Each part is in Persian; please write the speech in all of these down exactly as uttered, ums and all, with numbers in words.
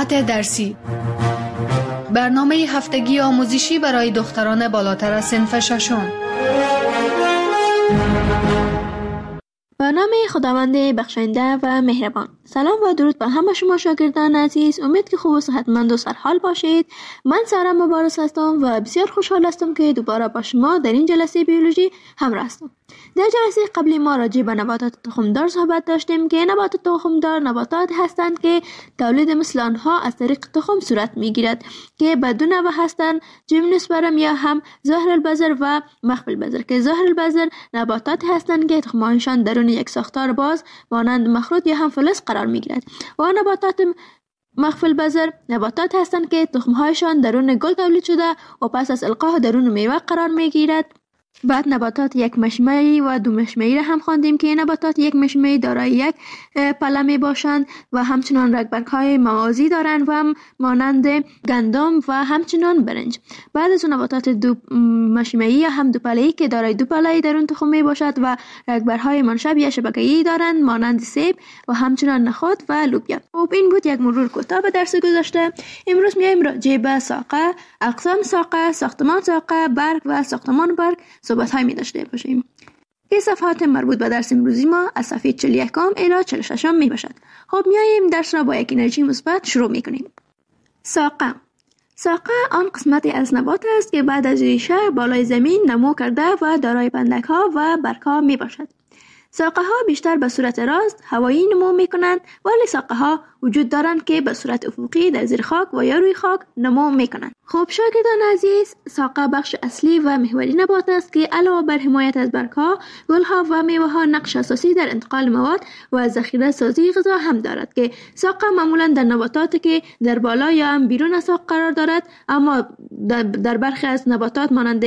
ساعت درسی، برنامه هفتگی آموزشی برای دختران بالاتر از صنف ششم. به نام خداوند بخشنده و مهربان. سلام و درود به همه شما شاگردان عزیز. امید که خوب و صحتمند و سرحال باشید. من سارا مبارز هستم و بسیار خوشحال هستم که دوباره با شما در این جلسه بیولوژی همراه هستم. در جلسه قبلی ما راجع به نباتات تخمدار صحبت داشتیم که نباتات تخمدار نباتات هستند که تولید مثل آنها از طریق تخم صورت میگیرد که به دو نوع هستند: جیمنوسپرم یا هم ظاهر البذر و مخفی البذر، که ظاهر البذر نباتات هستند که تخمهایشان درون یک ساختار باز مانند مخروط یا هم فلز قرار میگیرد، و نباتات مخفی البذر نباتات هستند که تخمهایشان درون گل تولید شده و پس از القاء درون میوه قرار میگیرد. بعد نباتات یک مشمعی و دو مشمعی را هم خواندیم که نباتات یک مشمعی دارای یک پله می باشند و همچنان رگبرگ های موازی دارند و هم مانند گندم و همچنان برنج. بعد از نباتات دو مشمعی یا هم دو پله‌ای که دارای دو پله‌ای درون تخم می باشد و رگبرگ های منشب یا شبکه‌ای دارند مانند سیب و همچنان نخود و لوبیا. خب این بود یک مرور کوتاه به درس گذشته. امروز میایم راجع به ساقه، اقسام ساقه، ساختمان ساقه، برگ و ساختمان برگ صحبت های می داشته باشیم. این صفحات مربوط به درس امروزی ما از صفحه چهل و یک الی چهل و شش می باشد. خب میاییم درس را با یک انرژی مثبت شروع می کنیم. ساقه. ساقه آن قسمتی از نبات است که بعد از ریشه بالای زمین نمو کرده و دارای پندک ها و برگ ها می باشد. ساقه ها بیشتر به صورت راست هوایی نمو می کنند، ولی ساقه ها وجود دارند که به صورت افقی در زیر خاک و یا روی خاک نمو می کنند. خب شاگردان عزیز، ساقه بخش اصلی و محوری نبات است که علاوه بر حمایت از برگ ها، گل ها و میوه ها نقش اساسی در انتقال مواد و ذخیره سازی غذا هم دارد، که ساقه معمولا در نباتاتی که در بالا یا هم بیرون از ساق قرار دارد، اما در برخی از نباتات مانند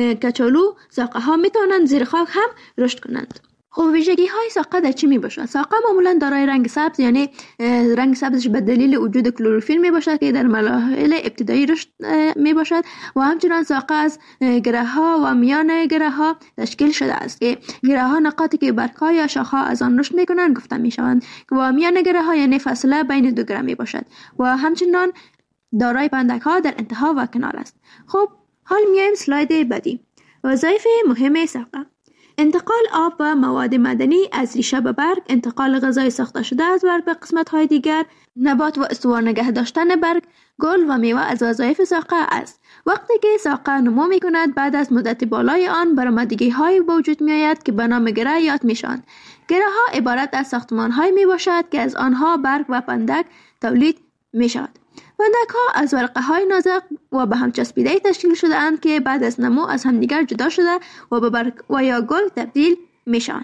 کچالو ساقه ها می توانند زیر خاک هم رشد کنند. خب ویژگی های ساقه در چی می باشد؟ ساقه معمولا دارای رنگ سبز، یعنی رنگ سبزش به دلیل وجود کلروفیل می باشد که در مراحل ابتدایی رشد می باشد، و همچنان ساقه از گره ها و میان گره ها تشکیل شده است که گره ها نقاطی که برگ ها یا شاخه ها از آن رشد می کنند گفته می شوند، و میان گره ها یعنی فاصله بین دو گره می باشد، و همچنان دارای پندک ها در انتها و کنار است. خب حال میایم اسلاید بعدی. وظایف مهم ساقه: انتقال آب و مواد معدنی از ریشه به برگ، انتقال غذای ساخته شده از برگ به قسمت‌های دیگر، نبات و استوار نگه داشتن برگ، گل و میوه از وظایف ساقه است. وقتی که ساقه نمو می کند، بعد از مدت بالای آن برآمدگی های به وجود می آید که به نام گره یاد می شوند. گره ها عبارت از ساختمان های می باشد که از آنها برگ و پندک تولید می شود. پندک ها از ورقه های نازک و به هم چسبیده تشکیل شده اند که بعد از نمو از همدیگر جدا شده و به برگ و یا گل تبدیل می شوند.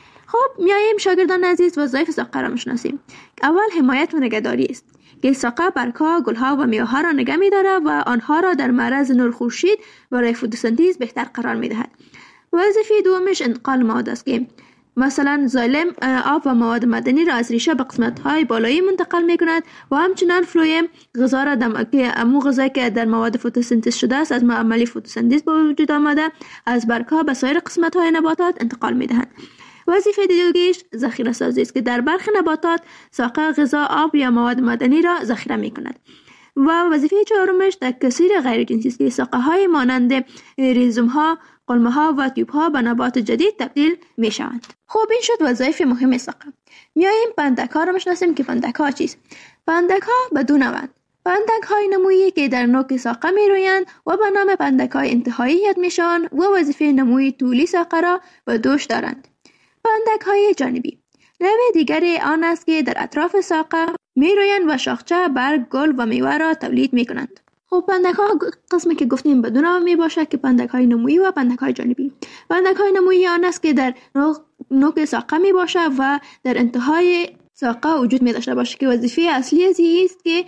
خب میاییم شاگردان عزیز وظایف ساقه را میشناسیم. اول حمایت و نگهداری است که ساقه برگ ها، گل ها و میوه ها را نگه می دارد و آنها را در معرض نور خورشید برای فتوسنتز بهتر قرار می دهد. وظیفه دومش انتقال مواد است که مثلا زایلم آب و مواد معدنی را از ریشه به قسمت‌های بالایی منتقل می‌کند، و همچنان فلویم غذا را دم که امو غذایی که در مواد فتوسنتز شده است از عملی فتوسنتز به وجود آمده از برگ‌ها به سایر قسمت‌های نباتات انتقال می‌دهند. وظیفه دیگه‌اش ذخیره سازی است که در برخی نباتات ساقه غذا، آب یا مواد معدنی را ذخیره می‌کند. و وظیفه چهارمش تکثیر غیر جنسی است که ساقه های مانند ریزوم ها، قلمه ها و تیوب ها به نبات جدید تبدیل می شوند. خب این شد وظایف مهم ساقه. میاییم پندک ها را میشناسیم که پندک ها چیست؟ پندک ها به دو نوعند: پندک های نمویی که در نوک ساقه می رویند و به نام پندک های انتهایی یاد می شوند و وظیفه نموی طولی ساقه را به دوش دارند. پندک های جانبی نوع دیگری آن است که در اطراف ساقه می رویند و شاخچه، برگ، گل و میوه را تولید می کنند. خب پندک ها قسمی که گفتیم به دو نوع می باشد که پندک های نمویی و پندک های جانبی. پندک های نمویی آن است که در نوک ساقه می باشد و در انتهای ساقه وجود می داشته باشد که وظیفه اصلی از است که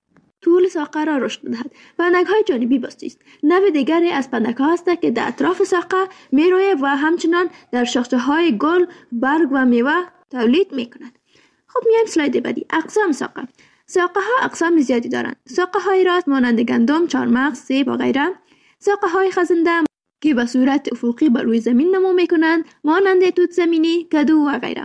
طول ساقه را رشد دهد. پندک های جانبی بستی است. نوع دیگری از پندک ها است که در اطراف ساقه می روید و همچنان در شاخچه های گل، برگ و میوه تولید می کند. خب میایم اسلاید بعدی. اقسام ساقه. ساقه ها اقسام زیادی دارند. ساقه های راست مانند گندم، چهارمغز، سیب و غیره. ساقه های خزنده که به صورت افقی بر روی زمین نمو می کنند مانند توت زمینی، کدو و غیره.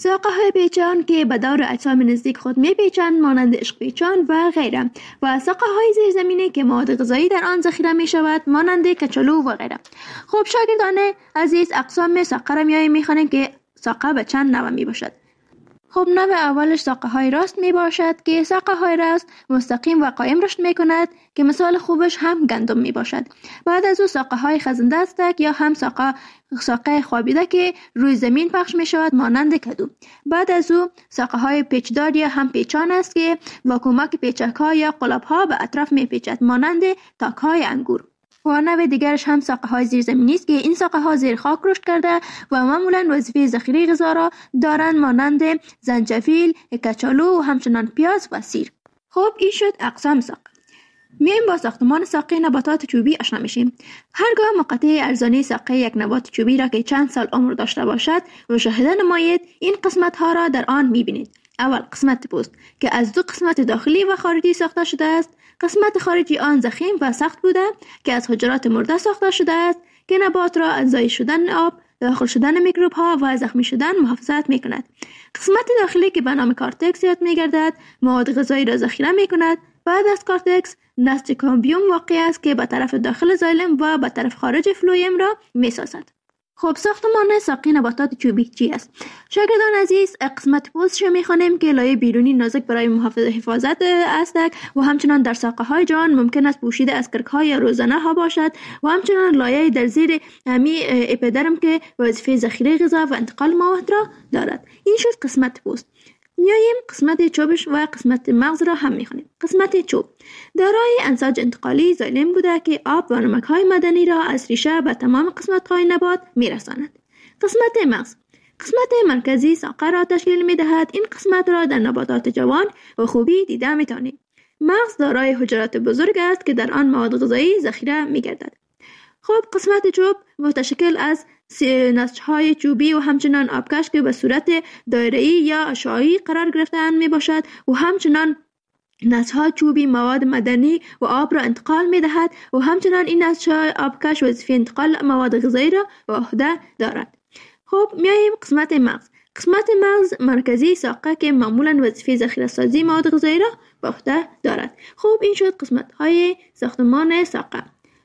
ساقه های پیچان که به دور اجسام نزدیک خود می پیچند مانند عشق پیچان و غیره، و ساقه های زیرزمینی که مواد غذایی در آن ذخیره می شود مانند کچالو و غیره. خب شاگردان عزیز، اقسام ساقه را میاییم میخوانیم که ساقه به چند نوع می باشد. خب نوع اولش ساقه های راست می باشد که ساقه های راست مستقیم و قائم رشد می کند که مثال خوبش هم گندم می باشد. بعد از او ساقه های خزنده استک یا هم ساقه ساقه خوابیده که روی زمین پخش می شود مانند کدو. بعد از او ساقه های پیچدار یا هم پیچان است که با کمک پیچک ها یا قلاب ها به اطراف می پیچد مانند تاک های انگور. و نوع دیگرش هم ساقه های زیرزمینی است که این ساقه ها زیر خاک رشد کرده و معمولا وظیفه ذخیره غذا را دارند مانند زنجفیل، کچالو و همچنان پیاز و سیر. خب این شد اقسام ساقه. میایم با ساختمان ساقه نباتات چوبی آشنا میشیم. هرگاه مقطع ارزانی ساقه یک نبات چوبی را که چند سال عمر داشته باشد مشاهده نمایید، این قسمت ها را در آن میبینید. اول قسمت پوست که از دو قسمت داخلی و خارجی ساخته شده است. قسمت خارجی آن ضخیم و سخت بوده که از حجرات مرده ساخته شده است که نبات را از ضایع شدن آب، داخل شدن میکروب ها و زخمی شدن محافظت می کند. قسمت داخلی که به نام کارتکس یاد می گردد مواد غذایی را ذخیره می کند. بعد از کارتکس نسج کامبیوم واقع است که به طرف داخل زایلم و به طرف خارج فلویم را می سازد. خب ساختمان ساقه نباتات چوبی چی است؟ شاگردان عزیز، قسمت پوستش می‌خوانیم که لایه بیرونی نازک برای محافظت حفاظت است و همچنان در ساقه های جان ممکن است پوشیده از کرک‌های یا روزنه ها باشد و همچنان لایه در زیر همی اپیدرم که وظیفه ذخیره غذا و انتقال مواد را دارد. این شد قسمت پوست. میاییم قسمت چوبش و قسمت مغز را هم میخوانیم. قسمت چوب دارای انساج انتقالی زایلم بوده که آب و نمک‌های معدنی را از ریشه به تمام قسمت‌های نبات میرساند. قسمت مغز قسمت مرکزی ساقه را تشکیل میدهد. این قسمت را در نباتات جوان و خوبی دیده میتوانید. مغز دارای حجرات بزرگ است که در آن مواد غذایی ذخیره میگردد. خب قسمت چوب متشکل از نسج‌های چوبی و همچنان آبکش که به صورت دایره‌ای یا اشعاعی قرار گرفته‌اند می باشد و همچنان نسج‌های چوبی مواد معدنی و آب را انتقال می دهد و همچنان این نسج‌های آبکش وظیفه انتقال مواد غذایی را به عهده دارد. خب میاییم قسمت مغز. قسمت مغز مرکزی ساقه که معمولا وظیفه ذخیره سازی مواد غذایی را به عهده دارد. خب این شد قسمت‌های ساختمان ساقه.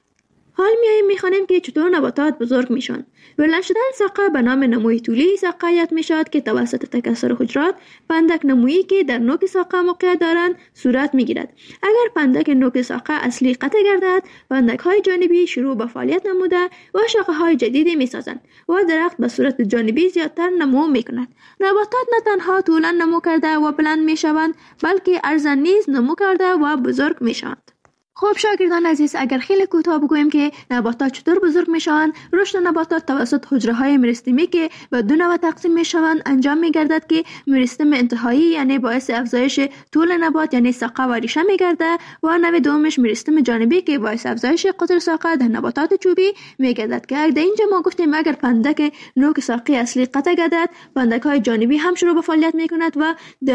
حال میاییم میخوانیم که چطور نباتات بزرگ میشن. بلند شدن ساقه به نام نموی طولی ساقه یاد میشد که توسط تکثر حجرات پندک نمویی که در نوک ساقه موقعیت دارند صورت میگیرد. اگر پندک نوک ساقه اصلی قطع گردد، پندک های جانبی شروع به فعالیت نموده و شاخه های جدیدی میسازند و درخت به صورت جانبی زیادتر نمو میکند. نباتات نه تنها طولا نمو کرده و بلند میشوند، بلکه عرضاً نیز نمو کرده و بزرگ میشوند. خب شاگردان عزیز، اگر خیلی کوتاه بگوییم که نباتات چطور بزرگ میشوند، رشد نباتات توسط حجره های مریستمی که به دو نوع تقسیم میشوند انجام میگردد که مریستم انتهایی یعنی باعث افزایش طول نبات یعنی ساقه و ریشه میگرده و نوع دومش مریستم جانبی که باعث افزایش قطر ساقه در نباتات چوبی میگردد که در اینجا ما گفتیم اگر پندک نوک ساقه اصلی قطع گردد، پندک های جانبی هم شروع به فعالیت میکند و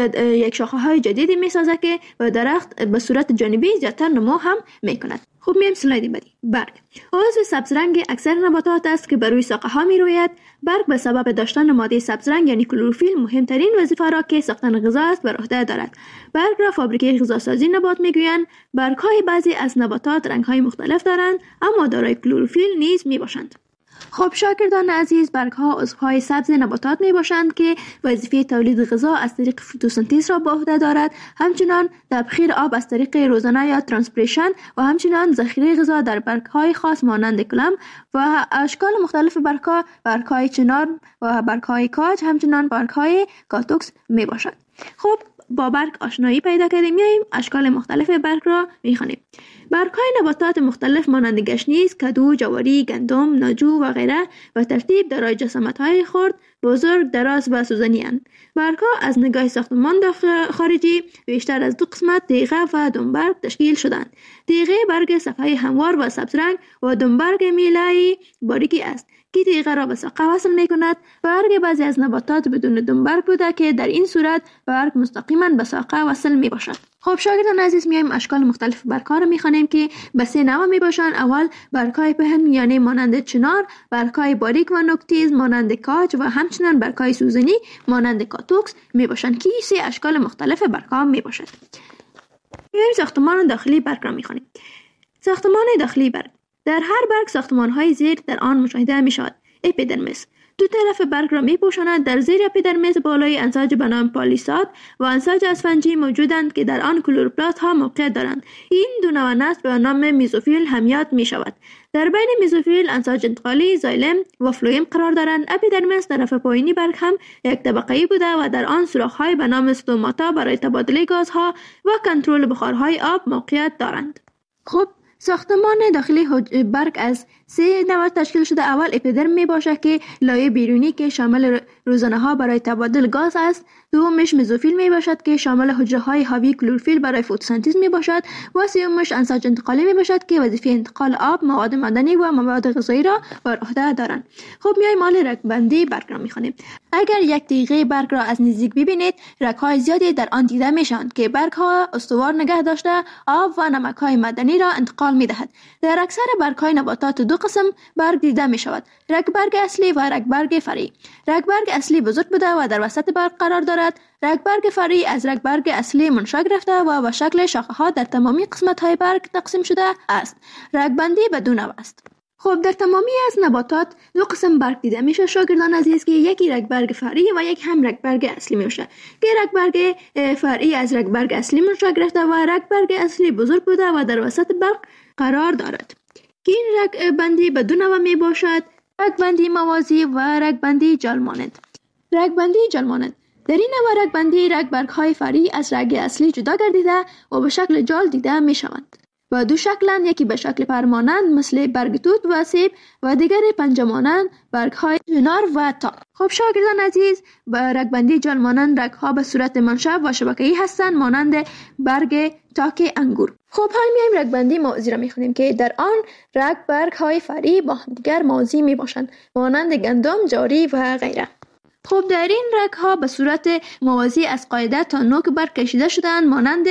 یک شاخه های جدیدی میسازد که و درخت به صورت جانبی زیادتر نمو هم میکند. خب میایم سلاید بعدی. برگ عضو سبز رنگ اکثر نباتات است که بر روی ساقه ها می روید. برگ به سبب داشتن ماده سبز رنگ یعنی کلروفیل مهمترین وظیفه را که ساختن غذا است بر عهده دارد. برگ را فابریکه غذاسازی نبات میگویند. برگ های بعضی از نباتات رنگ های مختلف دارند اما دارای کلروفیل نیز می باشند. خب شاگردان عزیز، برگ ها عضوهای سبز نباتات می باشند که وظیفه تولید غذا از طریق فتوسنتز را به عهده دارد، همچنان تبخیر آب از طریق روزنه یا ترانسپیریشن و همچنان ذخیره غذا در برگ های خاص مانند کلم و اشکال مختلف برگ ها، برگ های چنار و برگ های کاج، همچنان برگ های کاتوکس می باشد. خب با برگ آشنایی پیدا کردیم، میاییم اشکال مختلف برگ را میخوانیم. برگ های نباتات مختلف مانند گشنیز، کدو، جواری، گندم، ناجو و غیره و ترتیب دارای جسامت های خرد، بزرگ، دراز و سوزنی اند. برگ ها از نگاه ساختمان خارجی بیشتر از دو قسمت تیغه و دنبرگ تشکیل شدند. تیغه برگ صفحه هموار و سبز رنگ و دنبرگ میله‌ای باریکی است که تیغه را به ساقه وصل می کند. برگ بعضی از نباتات بدون دنبرگ بوده که در این صورت برگ مستقیما به ساقه وصل می باشد. خب شاگردان عزیز، میایم اشکال مختلف برگ‌ها رو میخوانیم که به سه نوع میباشند. اول برگ‌های پهن یعنی مانند چنار، برگ‌های باریک و نوک‌تیز مانند کاج و همچنین برگ‌های سوزنی مانند کاتوکس میباشند که سه اشکال مختلف برگ‌ها میباشد. میایم ساختمان داخلی برگ را میخوانیم. ساختمان داخلی برگ: در هر برگ ساختمان‌های زیر در آن مشاهده میشود. اپیدرمیس دو طرف برگ را میپوشاند. در زیر اپیدرمیس بالای انساج به نام پالیساد و انساج اسفنجی موجودند که در آن کلوروپلاست ها موقعیت دارند. این دو نوع نسل به نام میزوفیل همیت می شود. در بین میزوفیل انساج انتقالی زایلم و فلویم قرار دارند. اپیدرمیس طرف پایینی برگ هم یک طبقه‌ای بوده و در آن سوراخ‌های به نام استوماتا برای تبادله گازها و کنترل بخارهای آب موقعیت دارند. خب ساختمان داخلی برگ از سه نوع تشکیل شده. اول اپیدرم می باشد که لایه بیرونی که شامل روزنه ها برای تبادل گاز است. دومش مزوفیل می باشد که شامل حجره های حاوی کلروفیل برای فتوسنتز می باشد و سومش انساج انتقالی می باشد که وظیفه انتقال آب، مواد معدنی و مواد غذایی را بر عهده دارند. خب میایم مال رگبندی برگ را می خوانیم. اگر یک تیغه برگ را از نزدیک ببینید، رگ های زیادی در آن دیده می شوند که برگ ها استوار نگه داشته آب و نمک های معدنی را انتقال می دهد. در اکثر برگ های نباتات دو قسم برگ دیده می شود: رگ برگ اصلی و رگ برگ فرعی. رگ برگ اصلی بزرگ بوده و در وسط برگ قرار دارد. رگ برگ فرعی از رگ برگ اصلی منشأ گرفته و به شکل شاخه ها در تمامی قسمت های برگ تقسیم شده است. رگ بندی به دو نوع است. خب در تمامی از نباتات دو قسم برگ دیده میشه شاگردان عزیز که یکی رگ برگ فرعی و یک هم رگ برگ اصلی میشه که رگ برگ فرعی از رگ برگ اصلی منشأ گرفته و رگ برگ اصلی بزرگ بوده و در وسط برگ قرار دارد که این رگ بندی به دو نوع می باشد: رگ بندی موازی و رگ بندی جال مانند. رگ بندی جال مانند: در این نوع رگ بندی رگ برگ های فرعی از رگ اصلی جدا گردیده و به شکل جال دیده می شوند و دو شکلند، یکی به شکل پرمانند مثل برگ توت و سیب و دیگر پنجه مانند برگ های چنار و تاک. خب شاگردان عزیز، با رگ بندی جال مانند رگ ها به صورت منشأ و شبکه‌ای هستند مانند برگ تاک انگور. خب حال میایم رگ بندی موازی را میخونیم که در آن رگ برگ های فرعی با همدیگر موازی می باشند مانند گندم، جاری و غیره. خب در این رگ ها به صورت موازی از قاعده تا نوک برگ کشیده شدند مانند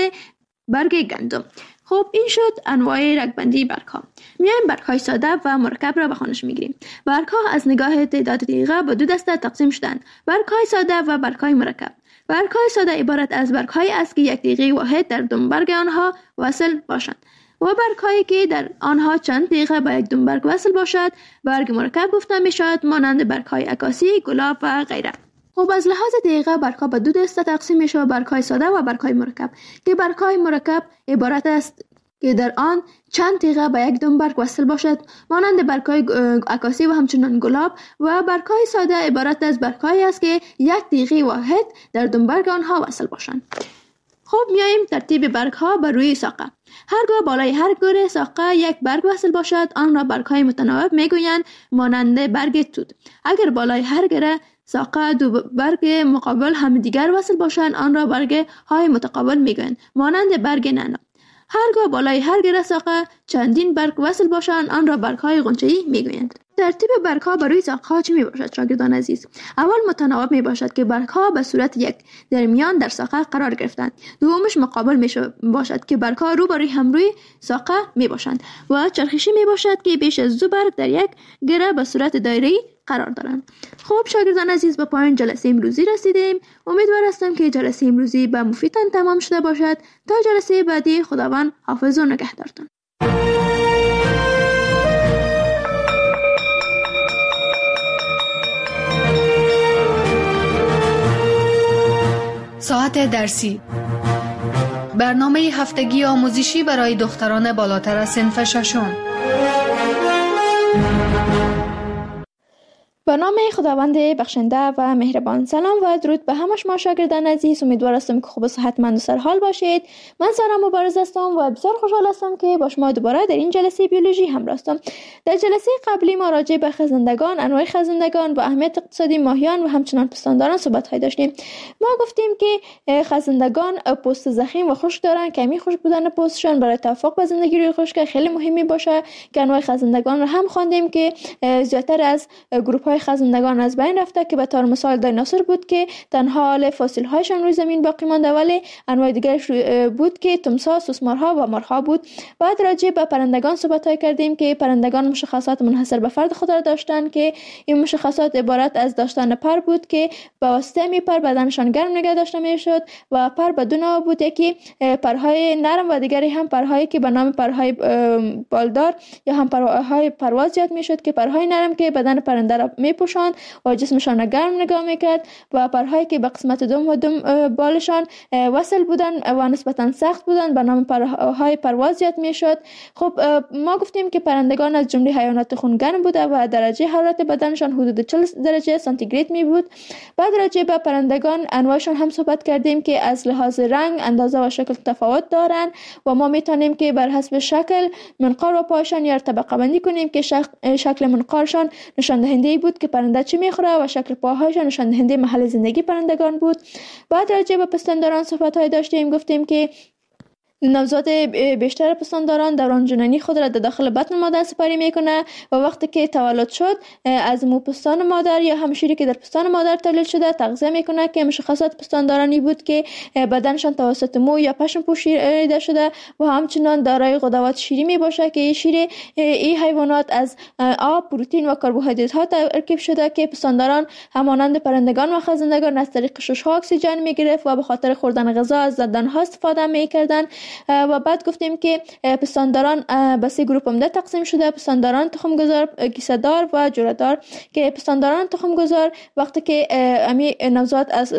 برگ گندم. خب این شد انواع رگ بندی برگ ها. میایم برگ های ساده و مرکب را به خوانش میگیریم. برگ ها از نگاه تعداد تیغه به دو دسته تقسیم شدند: برگ های ساده و برگ های مرکب. برگ های ساده عبارت از برگ های است که یک تیغه واحد در دنبرگ آنها وصل باشند و برگ هایی که در آنها چند تیغه به یک دنبرگ وصل باشد برگ مرکب گفته می شود مانند برگ های عکاسی، گلاب و غیره. خب از لحاظ دقیقه برگ ها به دو دسته تقسیم می شود: برگ های ساده و برگ های مرکب که برگ های مرکب عبارت است که در آن چند تیغه به یک دنبرگ وصل باشد مانند برگ های عکاسی و همچنان گلاب، و برگ های ساده عبارت از برگ هایی است که یک تیغه واحد در دنبرگ آنها وصل باشند. خب میاییم ترتیب برگ ها بر روی ساقه. هرگاه بالای هر گره ساقه یک برگ وصل باشد آن را برگ های متناوب میگویند مانند برگ توت. اگر بالای هر گره ساقه دو برگ مقابل هم دیگر وصل باشند آن را برگ های متقابل میگویند مانند برگ نعنا. هرگاه بالای هر گره ساقه چندین برگ وصل باشند آن را برگ های غنچه‌ای میگویند. ترتیب برگ ها بر روی ساقه ها چه می باشد شاگردان عزیز؟ اول متناوب می باشد که برگ ها به صورت یک در میان در ساقه قرار گرفتند. دومش مقابل می باشد که برگ ها رو بر هم روی ساقه می باشند و چرخشی می باشد که بیش از دو برگ در یک گره به صورت دایره‌ای قرار دارند. خب شاگردان عزیز، به پایان جلسه امروزی رسیدیم. امیدوار هستم که جلسه امروزی به مفیدتان تمام شده باشد. تا جلسه بعدی خداوند حافظ و نگهدارتان. ساعت درسی، برنامه هفتگی آموزشی برای دختران بالاتر از صنف ششم. به نام خداوند بخشنده و مهربان. سلام و درود به همه شما شاگردان عزیز. امیدوار هستم که خوب و صحتمند و سرحال باشید. من سارا مبارز هستم و بسیار خوشحال هستم که با شما دوباره در این جلسه بیولوژی همراه هستم. در جلسه قبلی ما راجع به خزندگان، انواع خزندگان و اهمیت اقتصادی ماهیان و همچنان پستانداران صحبت داشتیم. ما گفتیم که خزندگان پوست ضخیم و خشک دارند. کمی خشک بودن پوستشان برای توافق با زندگی روی خشک خیلی مهمی باشه که انواع خزندگان رو هم خواندیم که زیاتر از گروه پارک‌های خزندگان از بین رفته که به طور مثال دایناسور بود که تنها حال فسیل هایشان روی زمین باقی مانده، ولی انواع دیگرش بود که تمساح، سوسمارها و مارها بود. بعد راجع به پرندگان صحبت کردیم که پرندگان مشخصات منحصر به فرد خود را داشتند که این مشخصات عبارت از داشتن پر بود که به واسطه می پر بدنشان گرم نگه داشته میشد و پر به دو نوع بود، یکی پرهای نرم و دیگری هم پرهایی که به نام پرهای بالدار یا هم پرهای پرواز یاد میشد که پرهای نرم که بدن پرنده را میپوشاند و جسمشان را گرم نگاه میکرد و پرهایی که به قسمت دم و دم بالشان وصل بودند و نسبتا سخت بودند به نام پرهای پرواز یاد میشد. خب ما گفتیم که پرندگان از جمله حیوانات خونگرم بوده و درجه حرارت بدنشان حدود چهل درجه سانتیگراد می بود. بعد راجع به پرندگان انواعشان هم صحبت کردیم که از لحاظ رنگ، اندازه و شکل تفاوت دارند و ما میتونیم که بر حسب شکل منقار و پایشان یا طبقه بندی کنیم که شکل منقارشان نشان دهنده بود که پرنده چی میخوره و شکل پاهایشان نشان دهنده محل زندگی پرندگان بود. بعد راجع به پستانداران صحبت های داشتیم، گفتیم که نوزاد بیشتر پستانداران دوران جنینی خود را در داخل بطن مادر سپری میکنه و وقتی که تولد شد از مو پستان مادر یا هم شیری که در پستان مادر تولید شده تغذیه میکنه که مشخصات پستاندارانی بود که بدنشان توسط مو یا پشم پوشیده شده و همچنان دارای غدوات شیری می باشه که این شیر این حیوانات از آب، پروتئین و کربوهیدرات ها ترکیب شده که پستانداران همانند پرندگان و خزندگان از طریق شش ها اکسیژن میگرفت و به خاطر خوردن غذا از دندانها استفاده میکردند. و بعد گفتیم که پستانداران به سه گروه عمده تقسیم شده: پستانداران تخمگذار، کیسه دار و جوره دار. که پستانداران تخمگذار وقتی که امی نوزاد از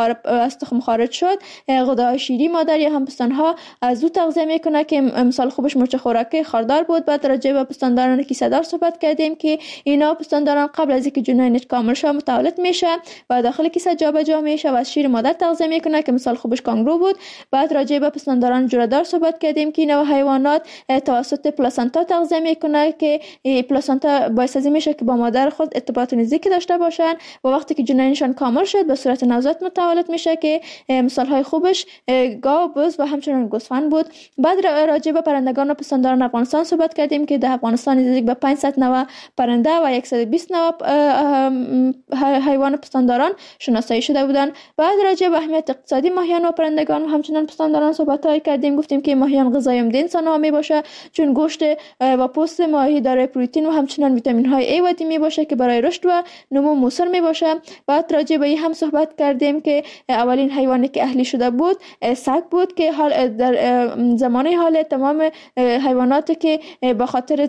از تخم خارج شد غدای شیری مادر یا هم پستانها از او تغذیه میکنه که مثال خوبش مرچ خوراکی خاردار بود. بعد راجع به پستانداران کیسه دار صحبت کردیم که اینا پستانداران قبل از اینکه جنینش کامل شه متولد میشه و داخل کیسه جابجا میشه و از شیر مادر تغذیه میکنه که مثال خوبش کانگرو بود. بعد راجع به پستانداران جوره دار صحبت کردیم که اینا حیوانات توسط پلاسنتا تغذیه میکنه که پلاسنتا باعث از میشه که با مادر خود ارتباط نزدیکی داشته باشن و وقتی که جنینشان کامل شد به صورت نوزاد متولد میشه که مثال های خوبش گاو، بز و همچنین گوسفند بود. بعد راجع به پرندگان و پستانداران افغانستان صحبت کردیم که در افغانستان نزدیک به پانصد نوع پرنده و صد و بیست نوع حیوان پستانداران شناسایی شده بودند. بعد راجع به اهمیت اقتصادی ماهیان و پرندگان و همچنین پستانداران صحبت های کردیم. گفتیم که ماهیان غذای عمده انسان ها می باشه چون گوشت و پوست ماهی دارای پروتئین و همچنین ویتامین های ای و دی می باشه که برای رشد و نمو موثر می باشه. بعد راجع به این هم صحبت کردیم که اولین حیوانی که اهلی شده بود سگ بود که حال در زمانه حال تمام حیواناتی که به خاطر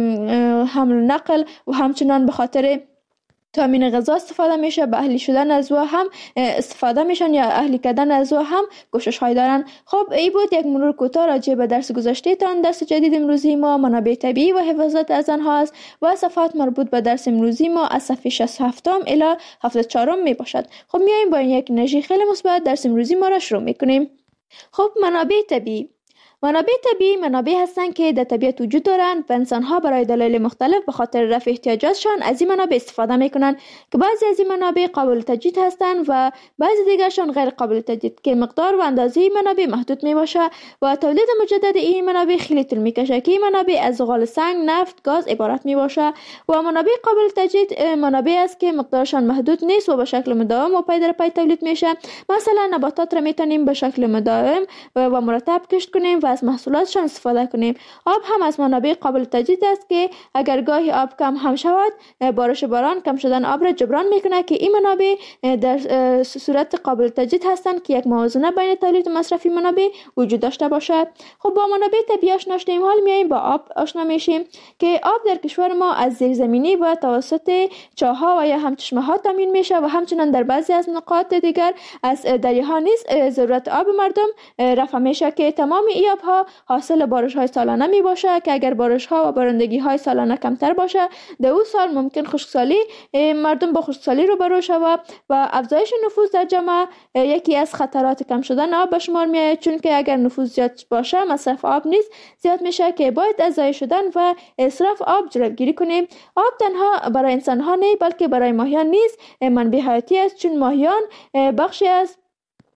حمل نقل و همچنین به خاطر تامین غذا استفاده میشه به اهلی شدن از او هم استفاده میشن یا اهلی کردن از او هم کوشش های دارن. خب این بود یک مرور کوتاه راجع به درس گذشته تان. درس جدید امروزی ما منابع طبیعی و حفاظت از آنها است و صفحات مربوط به درس امروزی ما از صفحه شصت و هفت الی هفتاد و چهار می باشد. خب میایم با این یک انرژی خیلی مثبت درس امروزی ما را شروع میکنیم. خب منابع طبیعی منابع طبیعی منابع هستند که در طبیعت وجود دارند و انسان‌ها برای دلایل مختلف به خاطر رفع احتیاجاتشان از این منابع استفاده می‌کنند که بعضی از این منابع قابل تجدید هستند و بعضی دیگرشان غیر قابل تجدید که مقدار و اندازه منابع محدود میباشه و تولید مجدد این منابع خیلی طول میکشه که این منابع از زغال سنگ، نفت، گاز عبارت میباشه و منابع قابل تجدید منابع است که مقدارشان محدود نیست و به شکل مداوم و پی در پی تولید میشه. مثلا نباتات را میتونیم به شکل مداوم و مرتب کشت کنیم و از محصولاتشان استفاده کنیم. آب هم از منابع قابل تجدید است که اگر گاهی آب کم هم شود بارش باران کم شدن آب را جبران میکنه که این منابع در صورت قابل تجدید هستند که یک موازنه بین تولید و مصرف منابع وجود داشته باشد. خب با منابع طبیعی آشنا شدیم، حال میایم با آب آشنا میشیم که آب در کشور ما از زیرزمینی و توسط چاه‌ها و یا هم چشمه‌ها تامین میشه و همچنین در بعضی از نقاط دیگر از دریاها نیز ضرورت آب مردم رفع میشه که تمام این آبها حاصل بارش های سالانه می باشه که اگر بارش ها و بارندگی های سالانه کمتر باشه در اون سال ممکن خشکسالی مردم با خشکسالی روبرو شود و افزایش نفوذ در جامعه یکی از خطرات کم شدن آب به شمار می آید، چون که اگر نفوذ زیاد باشه مصرف آب نیز زیاد میشه که باید از ضایع شدن و اسراف آب جلوگیری کنیم. آب تنها برای انسان ها نه بلکه برای ماهیان نیز منبع حیاتی است، چون ماهیان بخشی از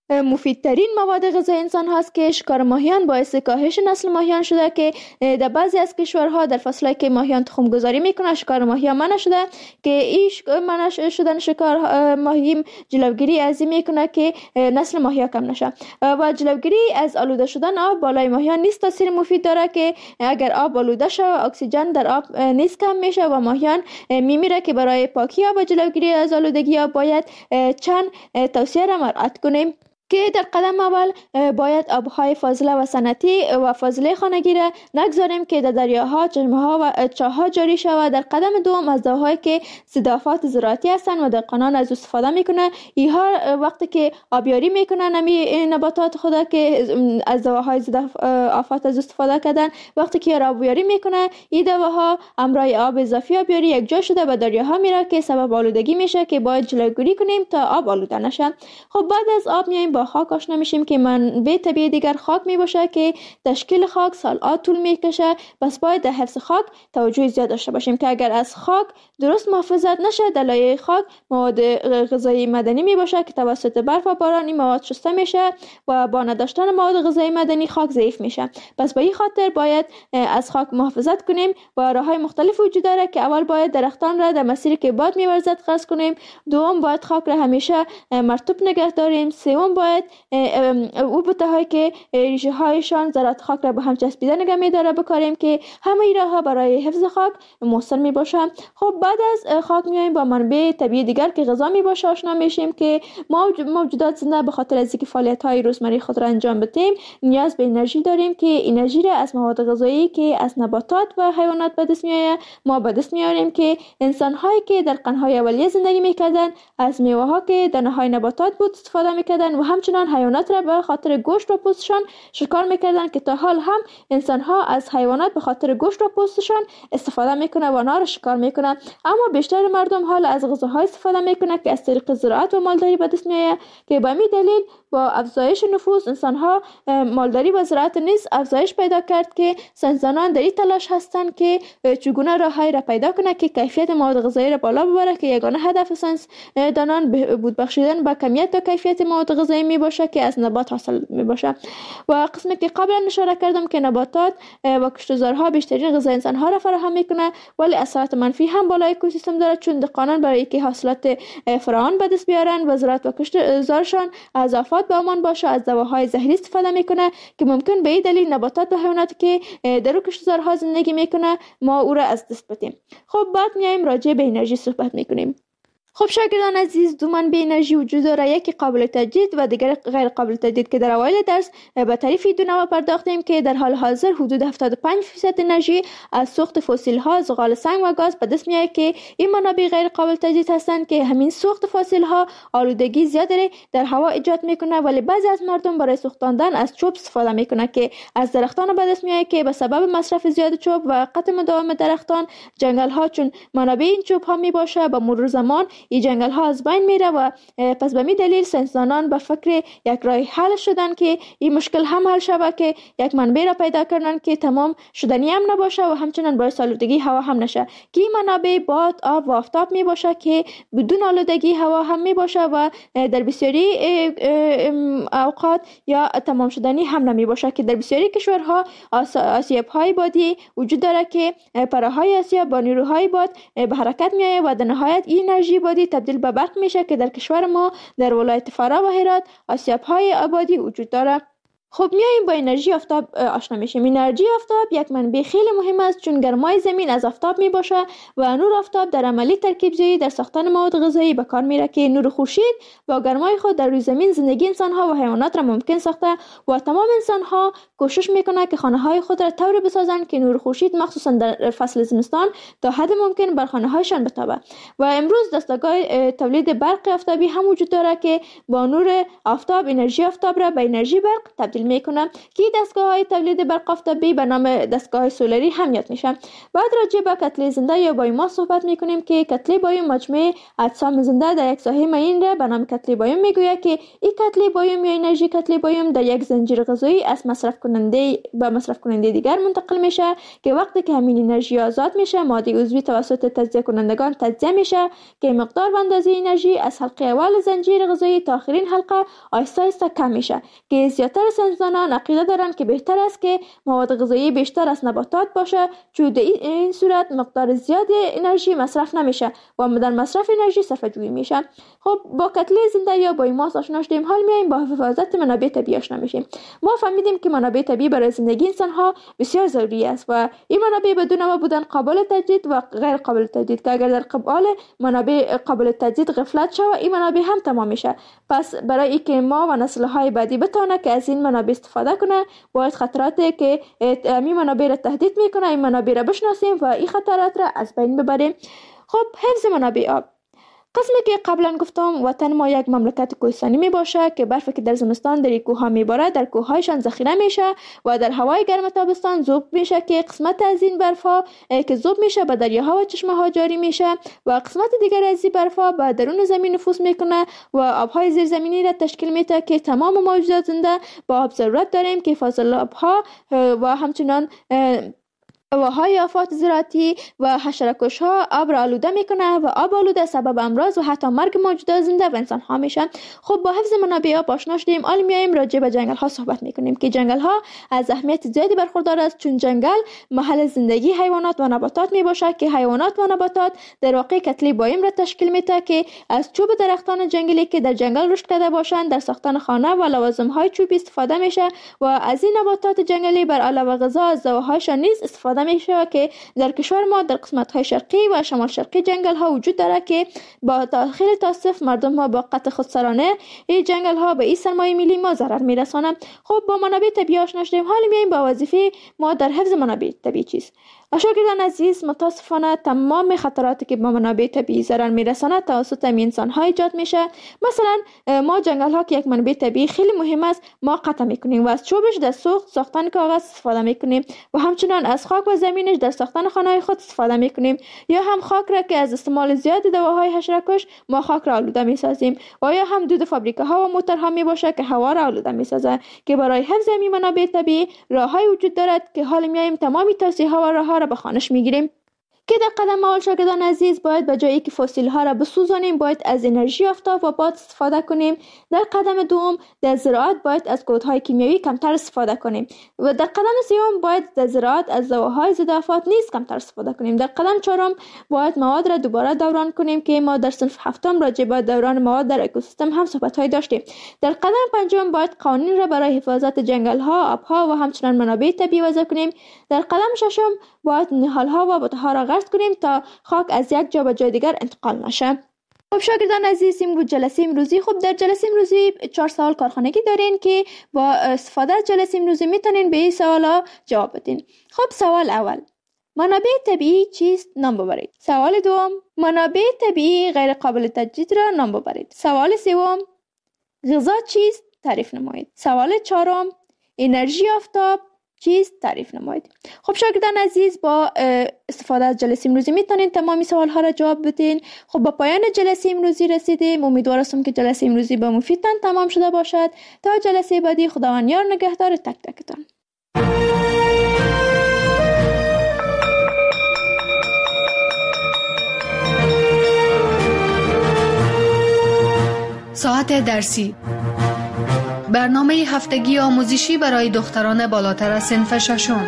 مفیدترین مواد غذایی انسان هاست که شکار ماهیان باعث کاهش نسل ماهیان شده که در بعضی از کشورها در فصلی که ماهیان تخم گذاری میکنه شکار ماهیان منع شده که این منع شدن شکار ماهی جلوگیری از این میکنه که نسل ماهیان کم نشه و جلوگیری از آلوده شدن آب بالای ماهیان نیست تاثیر مفید داره که اگر آب آلوده شه اکسیژن در آب نیست کم میشه و ماهیان میمیره که برای پاکی آب و جلوگیری از آلودگی آب باید چند توصیه را مراعات کنیم که در قدم اول باید آبهای فاضله و صنعتی و فاضله خانگی را نگذاریم که در دریاها، چشمه‌ها و چاه‌ها جاری شود. در قدم دوم از دواهایی که ضد آفات زراعتی هستند و دهقانان از استفاده میکنه اینها وقتی که آبیاری میکنن نمی نباتات خدا که از دواهای ضد آفات از استفاده کردن وقتی که آبیاری میکنه این دواها امرای آب اضافی آبیاری یک جا شده و دریاها میره که سبب آلودگی میشه که باید جلوگیری کنیم تا آب آلوده نشه. خب بعد از آب میایم با خاک آشنا میشیم که منبع طبیعی دیگر خاک میباشه که تشکیل خاک سال‌ها طول میکشه. بس باید در حفظ خاک توجه زیاد داشته باشیم که اگر از خاک درست محافظت نشه در لایه خاک مواد غذایی معدنی میباشه که توسط برف و باران این مواد شسته میشه و با نداشتن مواد غذایی معدنی خاک ضعیف میشه. پس به این خاطر باید از خاک محافظت کنیم و راههای مختلف وجود داره که اول باید درختان را در مسیری که باد میورزد قطع کنیم، دوم باید خاک را همیشه مرطوب نگه داریم، سوم باید او بوتهایی که ریشه هایشان ذرات خاک را به هم چسبیده نگه می‌داره بکاریم که همه این راه‌ها برای حفظ خاک مؤثر میباشه. خب بعد از خاک میایم با منبع طبیعی دیگر که غذا میباشه آشنا میشیم که ما موجودات زنده به خاطر از اینکه فعالیت‌های روزمره خود را انجام بدیم نیاز به انرژی داریم که انرژی را از مواد غذایی که از نباتات و حیوانات به دست میآید ما به دست میاریم که انسان‌هایی که در قرن‌های اولیه زندگی میکردن از میوه‌ها که دانه‌های نباتات بود استفاده میکردن و همچنان حیوانات را به خاطر گوشت و پوستشان شکار میکردن که تا حال هم انسان‌ها از حیوانات به خاطر گوشت و پوستشان استفاده میکنه و آنها را شکار میکنه. اما بیشتر مردم حال از غذاهای استفاده میکنه که از طریق زراعت و مالداری به دست میآید که به همین دلیل با افزایش نفوس انسان‌ها مالداری و زراعت نیز افزایش پیدا کرد که ساینسدانان در این تلاش هستند که چگونه راههایی را پیدا کنه که کیفیت مواد غذایی را بالا ببره که یگانه هدف ساینسدانان بود بخشیدن به کمیت و کیفیت مواد غذایی می باشه که از نبات حاصل می باشه. و قسمی که قبلا اشاره کردم که نباتات و کشتزارها بیشترین غذای انسان‌ها را فراهم میکنه ولی اثرات منفی هم بالای اکوسیستم داره چون دهقانان برای اینکه حاصلات فراوان به دست بیارن و زراعت و کشتزارشان از آفات به امان باشه از دواهای زهری استفاده میکنه که ممکن به این دلیل نباتات و حیواناتی که در کشتزارها زندگی میکنه ما او را از دست بدیم. خب بعد میایم راجع به انرژی صحبت میکنیم. خب شاگردان عزیز دو منبع انرژی وجود داره یکی قابل تجدید و دیگر غیر قابل تجدید که در اوایل درس به تعریف دو نوع پرداختیم که در حال حاضر حدود هفتاد و پنج درصد انرژی از سوخت فسیل ها زغال سنگ و گاز به دست میاد که این منابع غیر قابل تجدید هستند که همین سوخت فسیل ها آلودگی زیادی در هوا ایجاد میکنه ولی بعضی از مردم برای سوختاندن از چوب استفاده میکنه که از درختان به دست میاد که به سبب مصرف زیاد چوب و قطع مداوم درختان جنگل ها چون منابع این چوب ها میباشه با مرور زمان این جنگل ها از بین میره و پس به می دلیل ساینسدانان به فکر یک راه حل شدن که این مشکل هم حل شود که یک منبع را پیدا کردن که تمام شدنی هم نباشه و همچنان باعث آلودگی هوا هم نشه که این منابع باد، آب و آفتاب می باشه که بدون آلودگی هوا هم می باشه و در بسیاری اوقات یا تمام شدنی هم نمی باشه که در بسیاری کشورها آسیاب های بادی وجود داره که پرههای آسیاب با نیروهای باد به حرکت می آید و در نهایت این انرژی بادی تبدیل به برق میشه که در کشور ما در ولایت فرا و هرات آسیاب‌های آبادی وجود داره. خب میایم با انرژی آفتاب آشنا میشیم. انرژی آفتاب یک منبع خیلی مهم است چون گرمای زمین از آفتاب میباشه و نور آفتاب در عملی ترکیب‌زایی در ساختن مواد غذایی به کار میره که نور خورشید با گرمای خود در روی زمین زندگی انسان‌ها و حیوانات را ممکن ساخته و تمام انسان‌ها کوشش میکنه که خانه‌های خود را طوری بسازند که نور خورشید مخصوصا در فصل زمستان تا حد ممکن بر خانه‌هایشان بتابه. و امروز دستگاه تولید برق آفتابی هم وجود داره که با نور آفتاب انرژی آفتاب را به انرژی برق تبدیل میکنه که دستگاه های تولید برق آفتابی به نام دستگاه های سولری هم یاد میشه. بعد راجع به کتله زنده یا بایوماس صحبت میکنیم که کتله بایوم مجموعه اجسام زنده در یک ساحه معین را به نام کتله بایوم میگوید که این کتله بایوم یا انرژی کتله بایوم در یک زنجیر غذایی از مصرف کننده به مصرف کننده دیگر منتقل میشه که وقتی که همین انرژی آزاد میشه ماده عضوی توسط تجزیه کنندگان تجزیه میشه که مقدار و اندازه انرژی از حلقه اول زنجیر غذایی تا آخرین حلقه آهسته آهسته کم میشه که زیاتر ساینسدانان عقیده دارند که بهتر است که مواد غذایی بیشتر از نباتات باشه چون در این صورت مقدار زیاد انرژی مصرف نمیشه و در مصرف انرژی صرفه جویی میشه. خب با کتله زنده یا بایوماس آشنا شدیم، حال میایم با حفاظت منابع طبیعی آشنا میشیم. ما فهمیدیم که منابع طبیعی برای زندگی انسان ها بسیار ضروری است و این منابع بدون ما بودن قابل تجدید و غیر قابل تجدید که اگر در قبال منابع قابل تجدید غفلت شود این منابع هم تمام میشه. پس برای اینکه ما و نسل های بعدی بتونه که از این منابع استفاده کنه باید خطراتی که این منابع را تهدید میکنه این منابع را بشناسیم و این خطرات را از بین ببریم. خب حفظ منابع آب. قسمی که قبلا گفتم وطن ما یک مملکت کوهستانی می باشه که برفی که در زمستان در کوه می باره در کوه هایشان ذخیره میشه و در هوای گرم تابستان ذوب میشه که قسمت از این برف ها که ذوب میشه به دریاها و چشمه ها جاری میشه و قسمت دیگر از این برف ها به درون زمین نفوذ میکنه و آبهای زیرزمینی را تشکیل میده که تمام موجودات زنده با آب ضرورت داریم که فاضل آبها و همچنان هواهای آفات زراعتی و حشره‌کش ها آب را آلوده میکنه و آب آلوده سبب امراض و حتی مرگ موجودات زنده و انسان ها میشه. خب با حفظ منابع آب آشنا شدیم، حالا میایم راجع به جنگل ها صحبت میکنیم که جنگل ها از اهمیت زیادی برخوردار است چون جنگل محل زندگی حیوانات و نباتات میباشه که حیوانات و نباتات در واقع کتله بایوم را تشکیل میده که از چوب درختان جنگلی که در جنگل رشد کرده باشند در ساختن خانه و لوازم های چوبی استفاده میشه و از این نباتات جنگلی بر علاوه غذا از زوهایشان نیز استفاده میشه که در کشور ما در قسمت های شرقی و شمال شرقی جنگل ها وجود داره که با خیلی تاسف مردم ما با قطع خودسرانه این جنگل ها به این سرمایه ملی ما ضرر میرسانند. خب با منابع طبیعی آشنا شدیم، حالا میایم با وظیفه ما در حفظ منابع طبیعی چیست. شاگردان عزیز، متاسفانه تمام خطراتی که با منابع طبیعی ضرر میرساند توسط انسان ها ایجاد میشه. مثلا ما جنگل ها که یک منبع طبیعی خیلی مهم است ما قطع میکنیم و از چوبش در سوخت ساختن کاغذ استفاده میکنیم و همچنان از خاک و زمینش در ساختن خانه های خود استفاده میکنیم یا هم خاک را که از استعمال زیاد دواهای حشره‌کش ما خاک را آلوده میسازیم و یا هم دود فابریکه ها و موتورها میباشه که هوا را آلوده میسازه که برای حفظ این منابع طبیعی راههای وجود دارد که حالا میایم تمامی توصیه ها و راه ها را به خوانش میگیریم. که در قدم اول شاگردان عزیز باید به جایی که فسیل ها را بسوزانیم باید از انرژی آفتاب و باد استفاده کنیم. در قدم دوم در زراعت باید از کودهای کیمیایی کمتر استفاده کنیم و در قدم سوم باید در زراعت از دواهای ضد آفات نیز کمتر استفاده کنیم. در قدم چهارم باید مواد را دوباره دوران کنیم که ما در صنف هفتم راجع به دوران مواد در اکوسیستم هم صحبت های داشتیم. در قدم پنجم باید قوانین را برای حفاظت جنگل ها، آبها و همچنان منابع طبیعی وضع کنیم. در قدم ششم باید نهال ها و بوته ها را غرس کنیم تا خاک از یک جا به جای دیگر انتقال نشه. خب شاگردان عزیز، امروز جلسه امروزی خب در جلسه امروزی چهار سوال کارخانگی دارین که با استفاده از جلسه امروزی میتونین به این سوالا جواب بدین. خب سوال اول، منابع طبیعی چیست؟ نام ببرید. سوال دوم، منابع طبیعی غیر قابل تجدید را نام ببرید. سوال سوم، غذا چیست؟ تعریف نمایید. سوال چهارم، انرژی آفتاب چیست؟ تعریف نمایید. خب شاگردان عزیز، با استفاده از جلسه امروزی میتونین تمامی سوال ها را جواب بدین. خب با پایان جلسه امروزی رسیدیم. امیدوار هستم که جلسه امروزی با مفیدتان تمام شده باشد. تا جلسه بعدی خداوند یار نگهدار تک تکتان. ساعت درسی، برنامه هفتگی آموزشی برای دختران بالاتر از صنف ششم.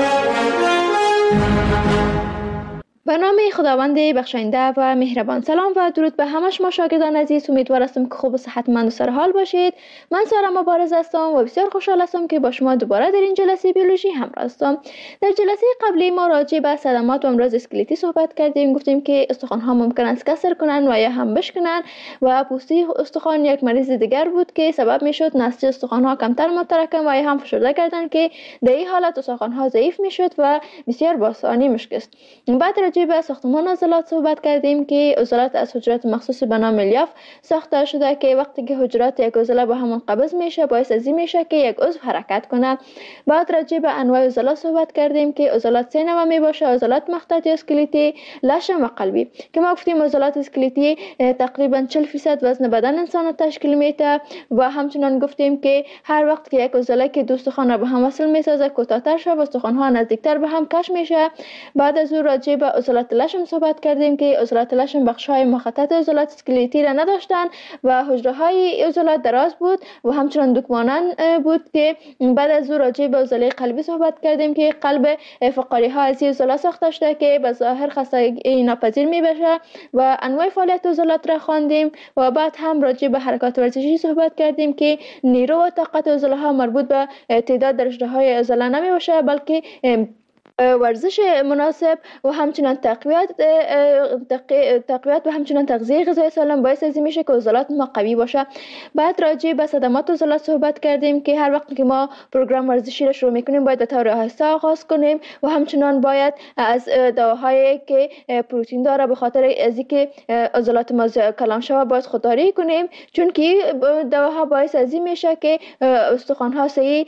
برنامه خداوند بخشاینده و مهربان. سلام و درود به همه شما شاگردان عزیز. امیدوار هستم که خوب و صحتمند و سرحال باشید. من سارا مبارز هستم و بسیار خوشحال هستم که با شما دوباره در این جلسه بیولوژی همراه هستم. در جلسه قبلی ما راجع به صدمات و امراض اسکلتی صحبت کردیم. گفتیم که استخوان ها ممکن است کسر کنن و یا هم بشکنن و پوسته استخوان یک مریض دیگر بود که سبب میشد نسج استخوان ها کمتر متراکم و یا هم فشرده کردن که در این حالت استخوان ها ضعیف میشد و بسیار با آسانی میشکست. بعد راجع به ساختمان عضلات صحبت کردیم که عضلات از حجرات مخصوص به نام الیاف ساخته شده که وقتی که حجرات یک عضله با هم منقبض میشه باعث از این میشه که یک عضو حرکت کنه. بعد راجع به انواع عضلات صحبت کردیم که عضلات سه نوع می باشه: عضلات مخططی اسکلتی، لشم و قلبی که ما گفتیم عضلات اسکلتی تقریبا چهل درصد وزن بدن انسان را تشکیل میده و همچنان گفتیم که هر وقت که یک عضله که دو استخوان را به هم وصل میسازه کوتاه‌تر شده و استخوان‌ها نزدیکتر به هم کش میشه. بعد از او راجع به عضلات لشم صحبت کردیم که عضلات لشم بخش‌های مخطط عضلات اسکلتی را نداشتن و حجره‌های عضلات دراز بود و همچنان دکمانند بود. که بعد از او راجع به عضله قلبی صحبت کردیم که قلب فقاری‌ها از این عضله ساخته شده که به ظاهر خستگی ناپذیر میبشه و انواع فعالیت عضلات را خواندیم و بعد هم راجع به حرکات ورزشی صحبت کردیم که نیرو و طاقت عضله‌ها مربوط به تعداد درجه‌های عضله نمیباشه بلکه ورزش مناسب و همچنان تقویت تقویت و همچنان تغذیه غذایی سالم باعث از این میشه که عضلات ما قوی باشه. بعد راجع به صدمات عضلات صحبت کردیم که هر وقت که ما پروگرام ورزشی را شروع میکنیم باید به طور آهسته آغاز کنیم و همچنان باید از دواهایی که پروتئین داره به خاطر از اینکه عضلات ما کلان شوه باید خودداری کنیم، چون که دواها باعث از این میشه که استخوان‌ها صحیح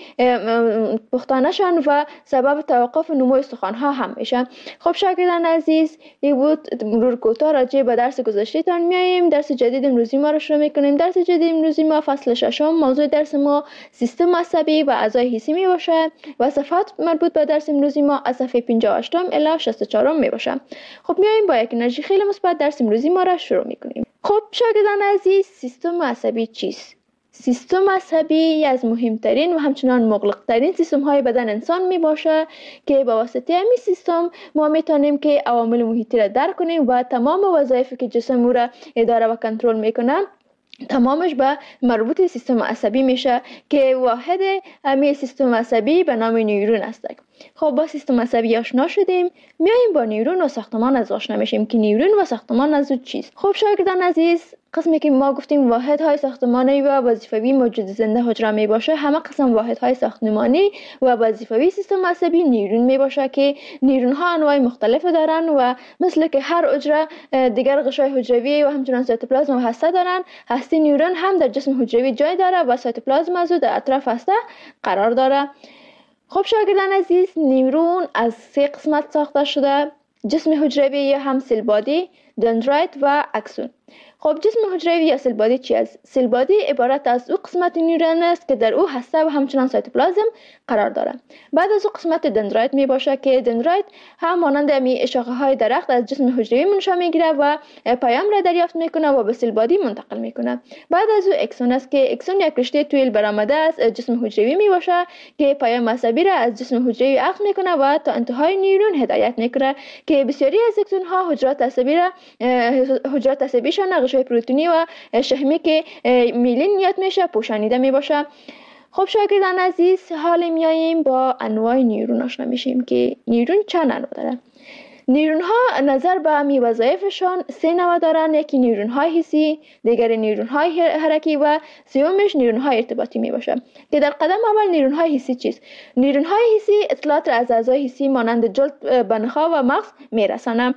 پخته نشن و سبب توقف نمو استخوان‌ها هم میشه. خب شاگردان عزیز، این بود مرور کوتاه راجع به درس گذشته تان میایم. درس جدید امروزی ما رو شروع میکنیم. درس جدید امروزی ما فصل ششم، موضوع درس ما سیستم عصبی و اعضای حسی می باشه و صفحات مربوط به درس امروزی ما از صفحه پنجاه و هشت الی شصت و چهار می باشه. خب میایم با یک انرژی خیلی مثبت درس امروزی ما را شروع میکنیم. خب شاگردان عزیز، سیستم عصبی چیست؟ سیستم عصبی از مهمترین و همچنان مغلقترین سیستم های بدن انسان می باشه که با واسطه همین سیستم ما میتونیم که عوامل محیطی را درک کنیم و تمام وظایفی که جسم او را اداره و کنترل میکنه تمامش به مربوط سیستم عصبی میشه که واحد همین سیستم عصبی به نام نیورون است. خب با سیستم عصبی آشنا شدیم، میایم با نیورون و ساختمان از آشنا میشیم که نیورون و ساختمان از چیست. خب شاگردان عزیز، قسمی که ما گفتیم واحدهای ساختمانی و وظیفوی موجود زنده حجره می باشه، همه قسم واحدهای ساختمانی و وظیفوی سیستم عصبی نیورون می باشه که نیورون ها انواع مختلف دارن و مثل که هر حجره دیگر غشای حجروی و همچنان سایتوپلازم و هسته دارن، هسته نیورون هم در جسم حجروی جای داره و سایتوپلازم از در اطراف هسته قرار داره. خب شاگردان عزیز، نیورون از سه قسمت ساخته شده: جسم حجروی یا هم سیل بادی، دندرایت و اکسون. خب جسم حجروی یا سیل بادی چی است؟ سیل بادی عبارت از او قسمت نیورون است که در او هسته و همچنان سایتوپلازم قرار داره. بعد از او قسمت دندرایت می باشه که دندرایت هم مانند می شاخه های درخت از جسم حجروی منشأ میگیره و پیام را دریافت میکنه و به سیل بادی منتقل میکنه. بعد از او اکسون است که اکسون یک رشته طویل برآمده از جسم حجروی می باشه که پیام عصبی را از جسم حجروی اخذ میکنه و تا انتهای نیورون هدایت میکنه که بسیاری از اکسون ها حجرات عصبی را حجرات عصبیشان غشای پروتئینی و شحمی که میلین یاد میشه پوشانیده می باشه. خب شاگردان عزیز، حال میاییم با انواع نیورون آشنا میشیم که نیورون چند انواع داره. نیورون ها نظر به می وظایفشان سه نوع دارن: یکی نیورون های حسی، دیگر نیورون های حرکی و سومش نیورون های ارتباطی می باشه. که در قدم اول نیورون های حسی چیست؟ نیورون های حسی اطلاعات را از اعضای حسی مانند جلد، بنخا و مغز میرسانه.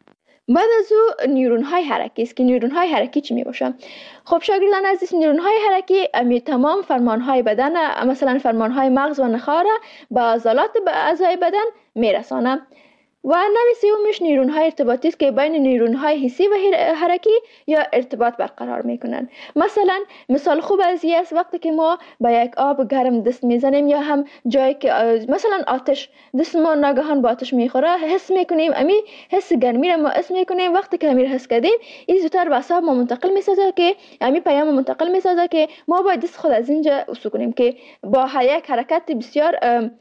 بعد از او نیورون های حرکی است که نیورون های حرکی چی می باشه؟ خب شاگردان عزیز، نیورون های حرکی امی تمام فرمان های بدن، مثلا فرمان های مغز و نخاع را به عضلات به اعضای بدن میرسانه. و نوع سومش نیورون های ارتباطی است که بین نیورون های حسی و حرکی یا ارتباط برقرار میکنن. مثلا مثال خوب از این است وقتی که ما با یک آب گرم دست میزنیم یا هم جایی که مثلا آتش دست ما ناگهان با آتش میخوره حس میکنیم، امی حس گرمی را ما حس میکنیم. وقتی که امیر حس کردیم این زودتر به اعصاب ما منتقل میسازه که امی پیام منتقل میسازه که ما باید دست خود از اینجا وسو کنیم که با یک حرکت بسیار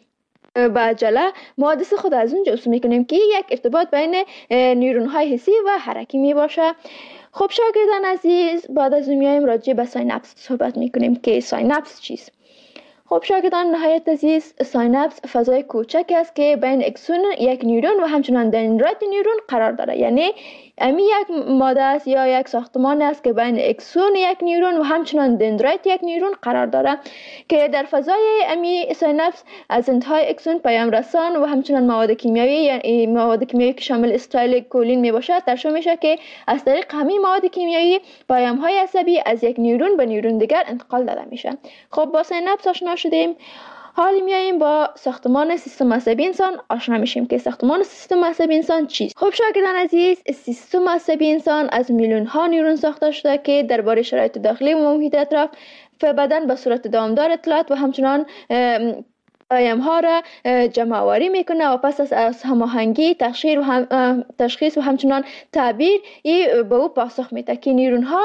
با عجله ما دست خود از اونجا وسو میکنیم که یک ارتباط بین نیورون های حسی و حرکی می باشه. خب شاگردان عزیز، بعد از اون میایم راجع به ساینپس صحبت میکنیم که ساینپس چیست. خب شاگردان نهایت عزیز، ساینپس فضای کوچک است که بین اکسون یک نیورون و همچنان دندرایت نیورون قرار داره. یعنی امی یک ماده است یا یک ساختمان است که بین اکسون یک نیورون و همچنان دندرایت یک نیورون قرار داره که در فضای امی ساینپس از انتهای اکسون پیام رسان و همچنان مواد کیمیایی یعنی مواد کیمیایی که شامل استایل کولین می باشد ترشح میشه که از طریق همین مواد کیمیایی پیام های عصبی از یک نیورون به نیورون دیگر انتقال داده میشه. خب با ساینپس آشنا شدیم. حالا میاییم با ساختمان سیستم عصبی انسان آشنا میشیم که ساختمان سیستم عصبی انسان چیست. خب شاگردان عزیز، سیستم عصبی انسان از میلیون ها نیورون ساخته شده که درباره شرایط داخلی و محیط اطراف بدن به صورت دامدار اطلاعات و همچنان پیام ها را جمع آوری میکنه و پس از هماهنگی تشخیص و هم تشخیص و همچنان تعبیر به او پاسخ میده که نیورون ها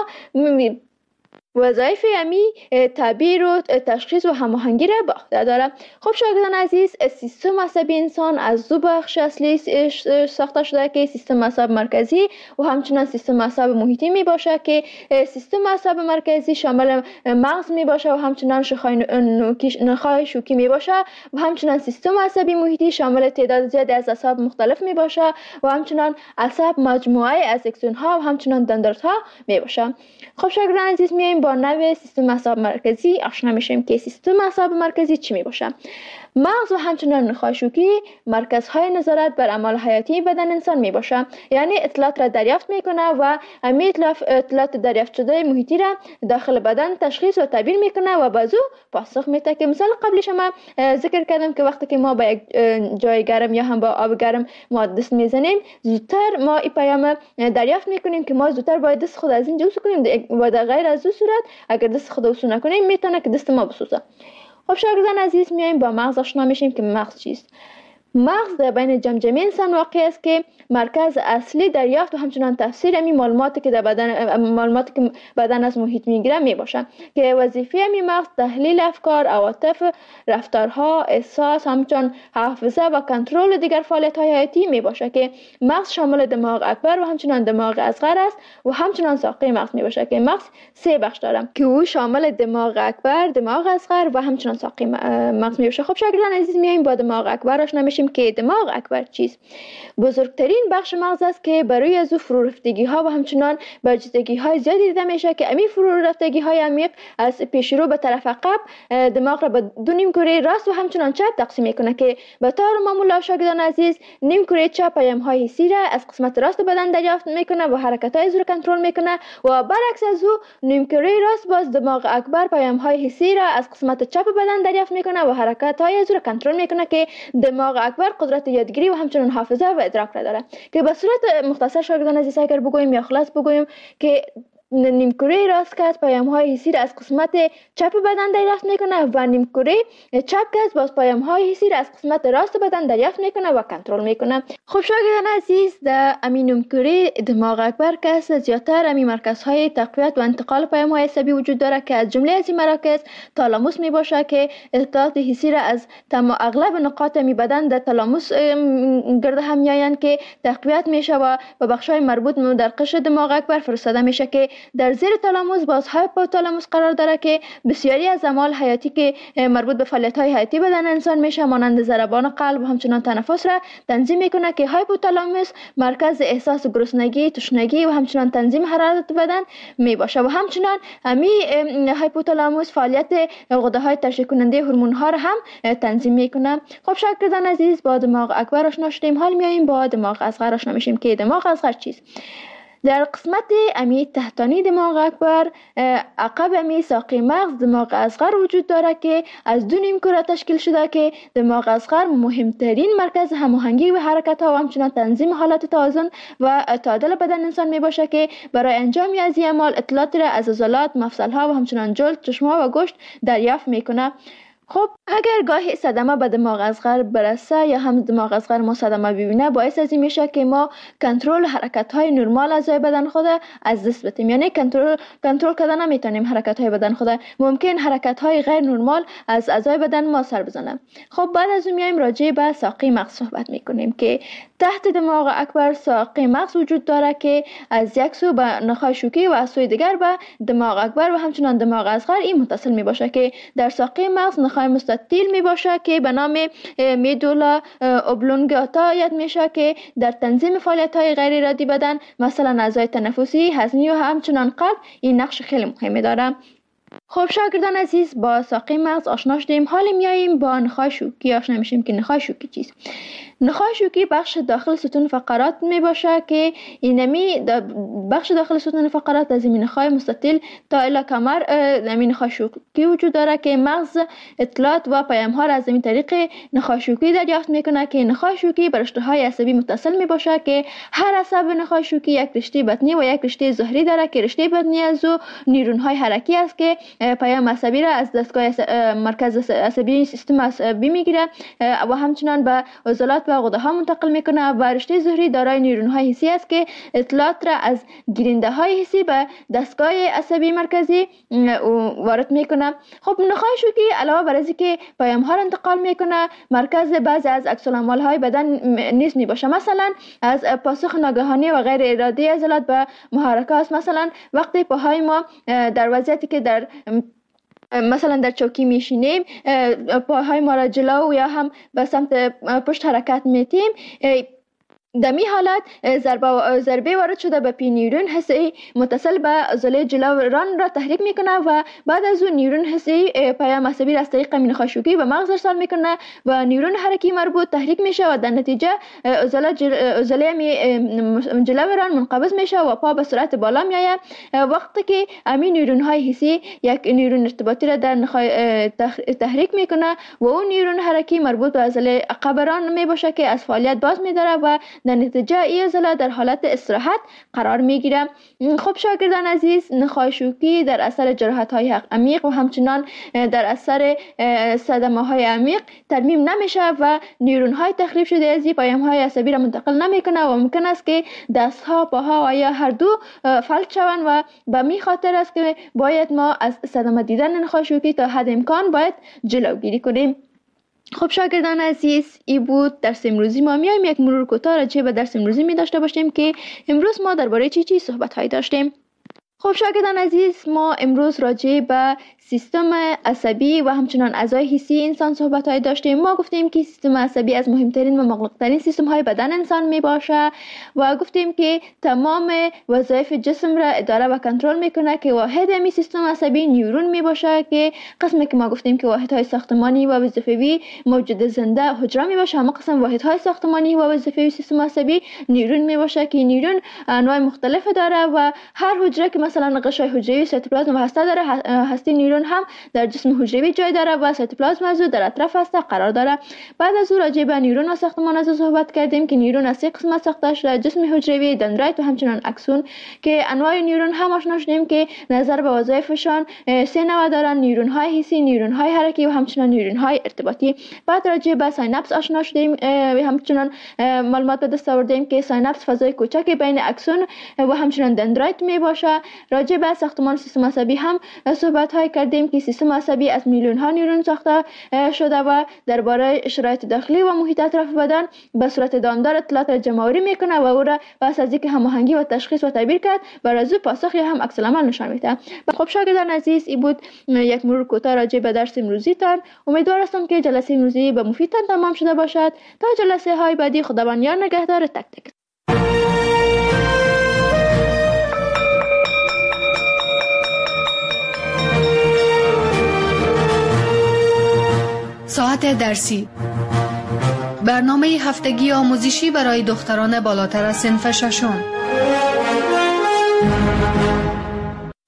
وظایف امی تعبیر و تشخیص و هماهنگی را به عهده داره. خب شاگردان عزیز، سیستم عصبی انسان از دو بخش اصلی ساخته شده که سیستم عصب مرکزی و همچنان سیستم عصب محیطی می باشه که سیستم عصب مرکزی شامل مغز می باشه و همچنان نخاع شوکی می باشه و همچنان سیستم عصبی محیطی شامل تعداد زیادی از اعصاب مختلف می باشه و همچنان عصب مجموعه از اکسون ها و همچنان دندرایت ها می باشه. خب شاگردان عزیز، میایم با نوع سیستم اعصاب مرکزی آشنا میشیم که سیستم اعصاب مرکزی چی می باشه. مغز و همچنان نخاع شوکی مرکزهای نظارت بر اعمال حیاتی بدن انسان می باشه، یعنی اطلاعات را دریافت میکنه و امی اطلاعات دریافت شده محیطی را داخل بدن تشخیص و تعبیر میکنه و بازو پاسخ میده که مثال قبلی شما ذکر کردم که وقتی که ما به یک جای گرم یا هم با آب گرم ما دست میزنیم زودتر ما این پیام دریافت میکنیم که ما زودتر باید دست خود از اینجا وسو کنیم و در غیر از این صورت اگر دست خود وسو نکنیم میتونه که دست ما بسوزه. خب شاگردان عزیز، میایم با مغز آشنا میشیم که مغز چیست. مغز در بین جمجمه انسان واقع است که مرکز اصلی دریافت و همچنان تفسیر امی معلوماتی که در بدن معلوماتی که بدن از محیط میگیره می باشه که وظیفه امی مغز تحلیل افکار، عواطف، رفتارها، احساس، همچنان حافظه و کنترل دیگر فعالیت های حیاتی می باشه که مغز شامل دماغ اکبر و همچنان دماغ اصغر است و همچنان ساقه مغز می باشه که مغز سه بخش داره که او شامل دماغ اکبر، دماغ اصغر و همچنان ساقه مغز می باشه. خب شاگردان عزیز، میایم با دماغ اکبر آشنا میشیم که دماغ اکبر چیست. بزرگترین بخش مغز است که برای از او فرو رفتگی ها و همچنان برجستگی های زیادی دیده میشه که امی فرو رفتگی های عمیق از پیش رو به طرف عقب دماغ را به دو نیم کره راست و همچنان چپ تقسیم میکنه که به طور معمول شاگردان عزیز نیم کره چپ پیام های حسی را از قسمت راست بدن دریافت میکنه و حرکت های از رو کنترل میکنه و برعکس از او نیم کره راست باز دماغ اکبر پیام های حسی را از قسمت چپ بدن دریافت میکنه و حرکت های از رو کنترل میکنه که دماغ اکبر قدرت یادگیری و همچنان حافظه و ادراک را داره که به صورت مختصر شاگردان عزیز اگر بگوییم یا خلاص بگوییم که نیمکره راست که پیام های حسی را از قسمت چپ بدن دریافت میکنه و نیمکره چپ که باز پیام های حسی را از قسمت راست بدن دریافت میکنه و کنترل میکنه. خب شاگردان عزیز، در امین نیمکره دماغ اکبر که زیاتر امی مرکزهای تقویت و انتقال پیام های عصبی وجود داره که از جمله از این مراکز تالاموس می باشه که اطلاعات حسی را از تمام اغلب نقاط می بدن در تالاموس گرد هم میآیند که تقویت میشه و به بخش‌های مربوط در قشر دماغ اکبر فرستاده میشه که در زیر تالاموس باز هایپوتالاموس قرار داره که بسیاری از اعمال حیاتی که مربوط به فعالیت‌های حیاتی بدن انسان میشه مانند ضربان قلب و همچنان تنفس را تنظیم میکنه که هایپوتالاموس مرکز احساس گرسنگی، تشنگی و همچنان تنظیم حرارت بدن می باشه و همچنان امی هایپوتالاموس فعالیت غده‌های ترشح کننده هورمون‌ها را هم تنظیم میکنه. خب شاگردان عزیز، با دماغ اکبر آشنا شدیم. حال میایم با دماغ اصغر آشنا میشیم که دماغ اصغر چیست. در قسمت امی تحتانی دماغ اکبر عقب امی ساقه مغز دماغ اصغر وجود داره که از دو نیم کره تشکیل شده که دماغ اصغر مهمترین مرکز هماهنگی و حرکت ها و همچنان تنظیم حالت توازن و تعادل بدن انسان می باشه که برای انجام از این اعمال اطلاعات را از عضلات، مفصل ها و همچنان جلد، چشم ها و گوشت دریافت میکنه. خب اگر گاهی صدمه به دماغ اصغر برسه یا هم دماغ اصغر ما صدمه ببینه، باعث از این میشه که ما کنترل حرکت های نرمال اعضای بدن خود از دست بدیم. یعنی کنترل کنترل کردن نمیتونیم حرکت های بدن خود، ممکن حرکت های غیر نرمال از اعضای بدن ما سر بزنه. خب بعد از اون میایم راجع به ساقه مغز صحبت میکنیم که تحت دماغ اکبر ساقه مغز وجود داره که از یک سو به نخاع شوکی و از سوی دیگر به دماغ اکبر و همچنان دماغ اصغر این متصل می باشه که در ساقه مغز نخاع مستطیل می باشه که به نام میدولا اوبلونگاتا یاد میشه که در تنظیم فعالیت های غیر ارادی بدن مثلا اعضای تنفسی، هضمی و همچنان قلب این نقش خیلی مهمی داره. خب شاگردان عزیز، با ساقه مغز آشنا شدیم، حالا میاییم با نخاع شوکی آشنا میشیم که نخاع شوکی چیست. نخاع شوکی بخش داخل ستون فقرات می باشه که اینمی بخش داخل ستون فقرات از این نخاع مستطیل تا الی کمر این نخاع شوکی وجود داره که مغز اطلاعات و پیام ها را از این طریق نخاع شوکی دریافت میکنه که نخاع شوکی به رشته های عصبی متصل می باشه که هر عصب نخاع شوکی یک رشته بطنی و یک رشته ظهری داره که رشته بطنی از او نیورون های حرکی است که پیام عصبی را از دستگاه مرکز عصبی سیستم عصبی میگیره و همچنان به عضلات و غده ها منتقل میکنه و رشته ظهری دارای نیورون های حسی است که اطلاعات را از گیرنده های حسی به دستگاه عصبی مرکزی وارد میکنه. خب نخاع شوکی علاوه بر از اینکه پیام ها را انتقال میکنه، مرکز بعضی از عکس العمل های بدن نیز میباشه، مثلا از پاسخ ناگهانی و غیر ارادی عضلات به محرکات. مثلا وقتی پاهای ما در وضعیتی که در مثلا در چوکی میشینیم، پاهای ما را جلو یا هم به سمت پشت حرکت میتیم، در می حالت ضربه ضربه وارد شده به پی نیورون حسی متصل به عضله جلویان را تحریک میکنه و بعد از اون نیورون حسی پیام عصبی را از طریق نخاع شوکی به مغز ارسال میکنه و نیورون حرکی مربوط تحریک میشه و در نتیجه عضله عضله جلویان منقبض میشه و پا به سرعت بالا میآید. وقتی که همین نیورون های حسی یک نیورون ارتباطی را در نخاع تحریک میکنه و اون نیورون حرکی مربوط به عضله عقبران میباشه که از فعالیت باز میداره و در نتیجه این عضله در حالت استراحت قرار میگیره. خب شاگردان عزیز، نخاع شوکی در اثر جراحت های عمیق و همچنان در اثر صدمه های عمیق ترمیم نمیشه و نیورون های تخریب شده از پیام های عصبی را منتقل نمیکنه و ممکن است که دست ها، پاها و یا هر دو فلج شوند و به می خاطر است که باید ما از صدمه دیدن نخاع شوکی تا حد امکان باید جلوگیری کنیم. خب شاگردان عزیز، ای بود درس امروزی ما. میایم یک مرور کوتاه راجع به درس امروزی می داشته باشیم که امروز ما درباره چی چی صحبت های داشتیم. خب شاگردان عزیز، ما امروز راجع به سیستم عصبی و همچنان اعضای حسی انسان صحبت های داشتیم. ما گفتیم که سیستم عصبی از مهمترین و مغلقترین سیستم های بدن انسان می باشه و گفتیم که تمام وظایف جسم را اداره و کنترل میکنه که واحد می سیستم عصبی نیورون می باشه که قسمی که ما گفتیم که واحد های ساختمانی و وظیفوی موجود زنده حجره می باشه، اما قسم واحد های ساختمانی و وظیفوی سیستم عصبی نیورون می باشه که نیورون انواع مختلف داره و هر حجره که مثلا قشای حجروی، سیتوپلازم و هسته داره، هسته نیورون هم در جسم حجروی جای داره و سیتوپلازم از در اطراف هسته قرار داره. بعد از او راجع به نیورون و ساختمان از صحبت کردیم که نیورون از سه قسمت ساخته شده: جسم حجروی، دندرایت و همچنان اکسون، که انواع نیورون هم آشنا شدیم که نظر به وظایفشان سه نوع دارن: نیورون های حسی، نیورون های حرکی و همچنان نیورون های ارتباطی. بعد راجع به سایناپس آشنا شدیم و همچنان معلومات به دست آوردیم که سایناپس فضای کوچک بین اکسون و همچنان دندرایت می باشه. راجع به ساختمان سیستم عصبی هم صحبت های کردیم که سیستم عصبی از میلیون ها نیورون ساخته شده و درباره شرایط داخلی و محیط اطراف بدن به صورت دامدار اطلاعات را جمع‌آوری میکنه و او را پس از اینکه هماهنگی و تشخیص و تعبیر کرد بر از او پاسخ یا هم عکس العمل نشان میده. خب شاگردان عزیز، این بود یک مرور کوتاه راجع به درس امروزی تان. امیدوار هستم که جلسه امروزی به مفیدتان تمام شده باشد. تا جلسه های بعدی، خداوند یار نگهدار تک تک. ساعت درسی، برنامه هفتگی آموزشی برای دختران بالاتر از صنف ششم.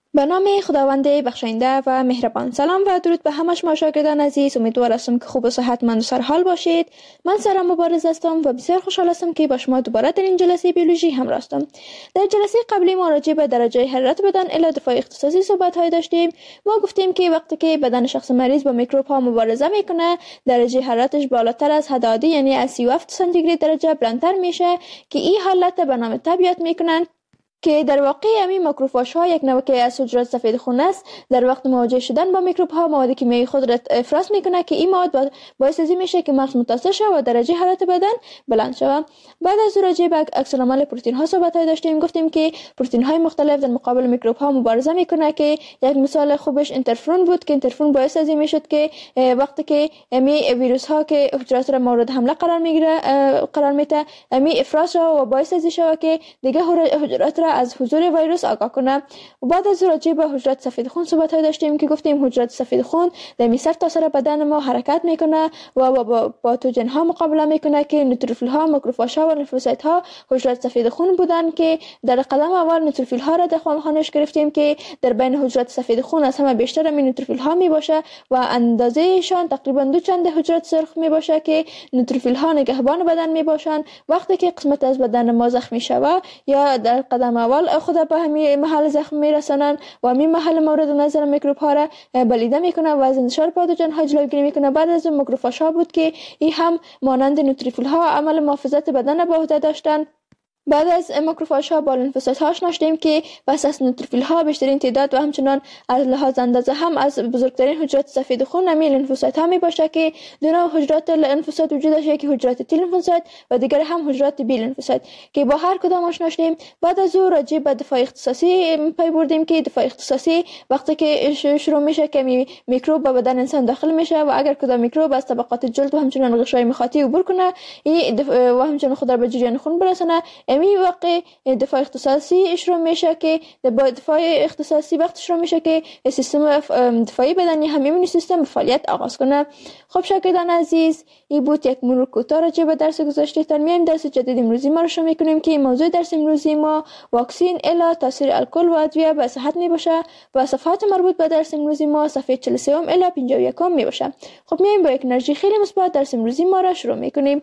به نام خداوند بخشاینده و مهربان. سلام و درود به همه شما شاگردان عزیز. امیدوار هستم که خوب و صحتمند و سرحال باشید. من سارا مبارز هستم و بسیار خوشحال هستم که با شما دوباره در این جلسه بیولوژی همراه هستم. در جلسه قبلی ما راجع به درجه حرارت بدن الی دفاع اختصاصی صحبت های داشتیم. ما گفتیم که وقتی که بدن شخص مریض با میکروب ها مبارزه میکنه، درجه حرارتش بالاتر از حد عادی یعنی از سی و هفت سانتیگراد درجه بلندتر میشه که این حالت به نام تبیات میکنن که در واقع همین ماکروفاژ ها یک نوع که از حجرات سفید خون است. در وقت مواجه شدن با میکروب ها مواد کیمیایی خود را افراز میکنه که این مواد باعث از این میشه که مغز متاثر شود و درجه حرارت بدن بلند شود. بعد از راجع به عکس العمل پروتئین ها صحبت داشتیم. گفتیم که پروتئین های مختلف در مقابل میکروب ها مبارزه میکنه که یک مثال خوبش اینترفرون بود که اینترفرون باعث از این میشد که وقتی که می ویروس ها که حجرات را مورد حمله قرار میگیره قرار میده می افراز شود و باعث از این شود که دیگه حجرات را از حضور ویروس آگاه کنه. و بعد از راجع به حجرات سفید خون صحبت داشتیم که گفتیم حجرات سفید خون در سر تا سر بدن ما حرکت میکنه و با پاتوژن ها مقابله میکنه که نوتروفیل ها، ماکروفاژ ها و لیمفوسایت ها حجرات سفید خون بودن که در قدم اول نوتروفیل ها را در خانش گرفتیم که در بین حجرات سفید خون از همه بیشتر همین نوتروفیل ها می باشه و اندازه شان تقریبا دو چند حجرات سرخ می باشه که نوتروفیل ها نگهبان بدن می باشن. وقتی که قسمت از بدن ما زخمی شود یا در قدم اول خود به همین محل زخم میرسانند و همین محل مورد نظر میکروب ها را بلیده میکنه و از انتشار پاتوژن ها جلوگیری میکنه. بعد از ماکروفاژ ها بود که این هم مانند نوتروفیل ها عمل محافظت بدن به عهده داشتند. بعد از ماکروفاژ ها با لیمفوسایت ها آشنا شدیم که پس از نوتروفیل ها بیشترین تعداد و همچنان از لحاظ اندازه هم از بزرگترین حجرات سفید خون همین لیمفوسایت ها می باشه که دو نوع حجرات لیمفوسایت وجود داشته، یکی حجرات تی لیمفوسایت و دیگر هم حجرات بی لیمفوسایت که با هر کدام آشنا شدیم. بعد از او راجع به دفاع اختصاصی پی بردیم که دفاع اختصاصی وقتی که شروع میشه که میکروب به بدن انسان داخل میشه و اگر کدام میکروب از طبقات جلد و همچنان غشای مخاطی عبور کنه و همچنان خود را به جریان خون برسونه، می واقع دفاع اختصاصی شروع میشه که با دفاع اختصاصی وقت شروع میشه که سیستم دفاعی بدنی هم ایمنی سیستم فعالیت آغاز کنه. خب شاگردان عزیز، این بود یک مرور کوتاه راجع به درس گذشته. تا میایم درس جدید امروزی ما رو شروع میکنیم که موضوع درس امروزی ما واکسین الی تاثیر الکل و ادویه به صحت می باشه و صفحات مربوط به درس امروزی ما صفحه چهل و سه الی پنجاه و یک می باشه. خب میایم با یک انرژی خیلی مثبت درس امروزی ما را شروع میکنیم.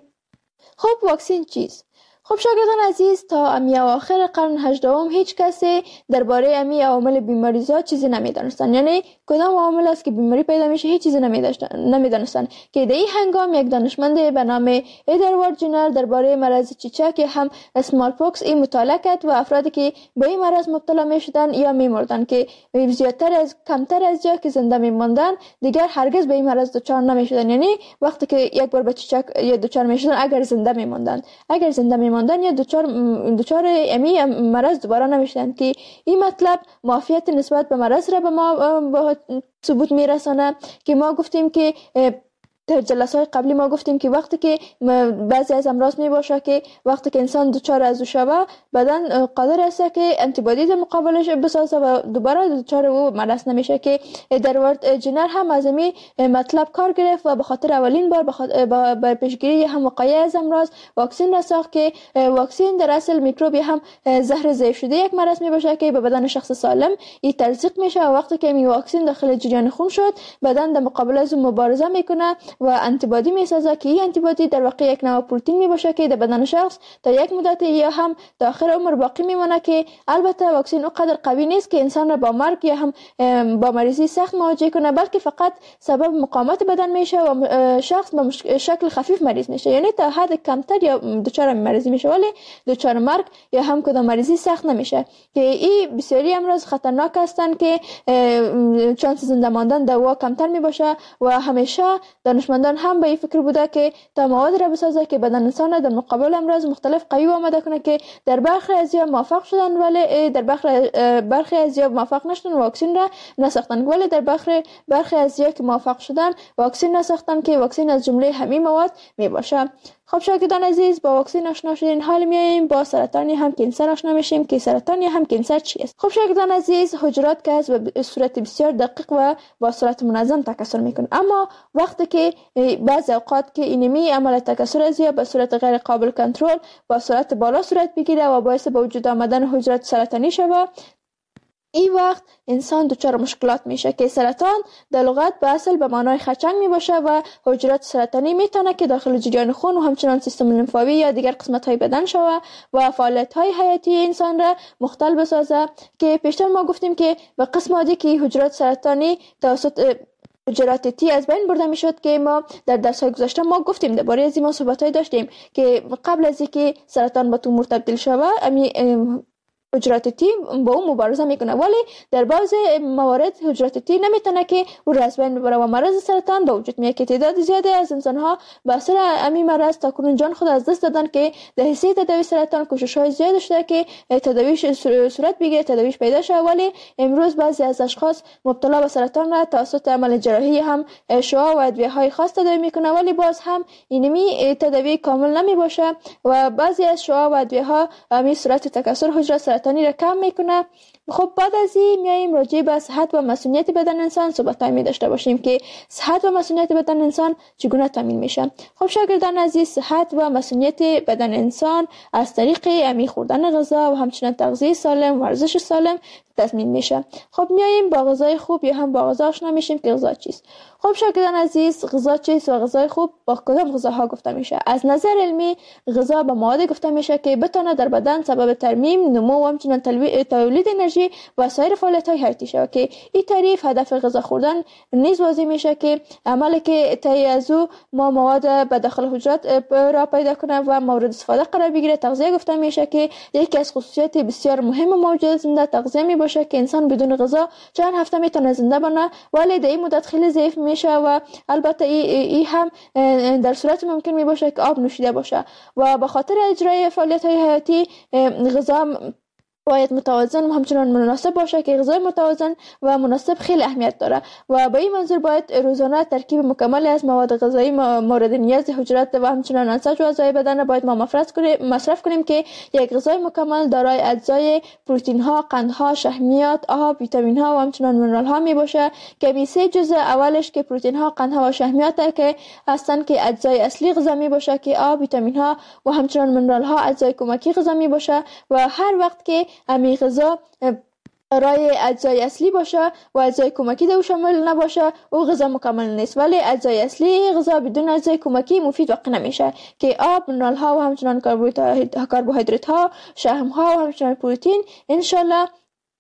خب واکسین چیست؟ خب شاگردان عزیز، تا امی اواخر قرن هجدهم هیچ کسی درباره امی عوامل بیماریزا چیزی نمیدانستند. یعنی کدام عوامل است که بیماری پیدا میشه هیچ چیزی نمیدانستند که در این هنگام یک دانشمند به نام ادوارد جنر درباره مرض چیچک هم اسمال پوکس این مطالعه کرد و افرادی که به این مرض مبتلا میشدن یا میمردن که زیادتر از کمتر از یا که زنده میماندن دیگر هرگز به این مرض دچار نمیشدن. یعنی وقتی که یک بار به چیچک یا دچار میشدن اگر زنده میماندن اگر زنده میماندن یا دچار دچار امی مرض دوباره نمیشدن که این مطلب معافیت نسبت به مرض را به ما ثبوت میرسانه که ما گفتیم که در جلسات قبلی ما گفتیم که وقتی که بعضی از امراض می باشه که وقتی که انسان دچار از او شوه بدن قادر است که آنتیبادی در مقابلش بسازه و دوباره دچار او مرض نمیشه که ادوارد جنر هم از این مطلب کار گرفت و به خاطر اولین بار به پیشگیری هم وقایع از امراض واکسین را ساخت که واکسین در اصل میکروبی هم زهر ضعیف شده یک مرض می باشه که به بدن شخص سالم این تلصیق میشه و وقتی که این واکسین داخل جریان خون شد بدن در مقابل از مبارزه میکنه و آنتیبادی میسازه که این آنتیبادی در واقع یک نوع پروتئین می باشه که در بدن شخص تا یک مدت یا هم تا آخر عمر باقی میمونه که البته واکسین اونقدر قوی نیست که انسان را با مرگ یا هم با مریضی سخت مواجه کنه، بلکه فقط سبب مقاومت بدن میشه و شخص به شکل خفیف مریض میشه. یعنی تا حد کمتر یا دچار مریضی میشه ولی دچار مرگ یا هم کدام مریضی سخت نمیشه که این بسیاری امراض خطرناک هستند که چانس زنده ماندن دوا کمتر می باشه و همیشه دانشمندان هم به این فکر بوده که تا مواد را بسازه که بدن انسان در مقابل امراض مختلف قوی آماده کنه که در برخی از یا موفق شدن ولی در برخی برخی از یا موفق نشدن واکسین را نساختن، ولی در برخی برخی از یا که موفق شدن واکسین نساختن که واکسین از جمله همین مواد می باشه. خب شاگردان عزیز، با واکسین آشنا شدین، حال میایم با سرطان هم کانسر آشنا میشیم که سرطان هم کانسر چیست. خب شاگردان عزیز، حجرات که از به صورت بسیار دقیق و با صورت منظم تکثر میکنه، اما وقتی که بعضی اوقات که اینمی عمل تکثر از یا به صورت غیر قابل کنترل با صورت بالا صورت بگیره و باعث به وجود آمدن حجرات سرطانی شود، این وقت انسان دچار مشکلات میشه که سرطان در لغت به اصل به معنای خرچنگ می باشه و حجرات سرطانی میتونه که داخل جریان خون و همچنان سیستم لیمفاوی یا دیگر قسمت های بدن شوه و فعالیت های حیاتی انسان را مختل بسازه، که پیشتر ما گفتیم که به قسم عادی که حجرات سرطانی توسط حجرات تی از بین برده میشد، که ما در درس های گذشته ما گفتیم درباره از این صحبت های داشتیم که قبل از اینکه سرطان به تومور تبدیل شوه امی حجرات تی با اون مبارزه میکنه، ولی در بعض موارد حجرات تی نمیتونه که او را از بین ببره و مرض سرطان به وجود میاد که تعداد زیادی از انسان ها به اثر امی مرض تا کنون جان خود از دست دادن، که در حیث تداوی سرطان کوشش های زیاد شده که تداویش صورت بگیره، تداویش پیدا شه، ولی امروز بعضی از اشخاص مبتلا به سرطان را توسط عمل جراحی هم شعاع و ادویه های خاص تداوی میکنه، ولی باز هم اینمی تداوی کامل نمی باشه و بعضی از شعاع و ادویه ها امی سرعت تکثر حجره سرطانی را کم میکنه. خب بعد از این میایم راجع به صحت و مسئولیت بدن انسان صحبت می داشته باشیم که صحت و مسئولیت بدن انسان چگونه تامین میشه. خب شاگردان عزیز، صحت و مسئولیت بدن انسان از طریق امی خوردن غذا و همچنین تغذیه سالم و ورزش سالم تضمین میشه. خب میایم با غذای خوب یا هم با غذا آشنا میشیم که غذا چیست. خب شاگردان عزیز، غذا چیست و غذای خوب با کدام غذاها گفته میشه؟ از نظر علمی غذا به مواد گفته میشه که بتونه در بدن سبب ترمیم، نمو و همچنین تولید انرژی و سایر فعالیت های حیاتی شود، که این تعریف هدف غذا خوردن نیز واضح میشه که عملی که طی از او ما مواد به داخل حجرات را پیدا کنه و مورد استفاده قرار بگیره. تغذیه گفته میشه که یکی از خصوصیات بسیار مهم موجود زنده تغذیه می باشه که انسان بدون غذا چند هفته میتونه زنده بمونه، ولی در این مدت خیلی ضعیف میشه و البته این ای هم در صورت ممکن می باشه که آب نوشیده باشه و به خاطر اجرای فعالیت های حیاتی غذا باید متوازن و همچنان مناسب باشه، که غذای متوازن و مناسب خیلی اهمیت داره و با این منظور باید روزانه ترکیب مکمل از مواد غذایی مورد نیاز حجرات و همچنان انساج و اعضای بدن باید ما مصرف کنیم مصرف کنیم که یک غذای مکمل دارای اجزای پروتئین ها، قند ها، شحمیات، آب، ویتامین ها و همچنان مینرال ها می باشه، که می سه جزء اولش که پروتئین ها، قند ها و شحمیات که هستن که اجزای اصلی غذا می باشه، که آب، ویتامین ها و همچنان مینرال ها اجزای کمکی غذا می باشه و هر وقت که امی غذا برای اجزای اصلی باشه و اجزای کمکی در شامل نباشه او غذا مکمل نیست، ولی اجزای اصلی غذا بدون اجزای کمکی مفید واقع نمیشه، که آب، مینرال ها و همچنان کربوهیدرات ها، شحم ها و همچنان پروتئین انشالله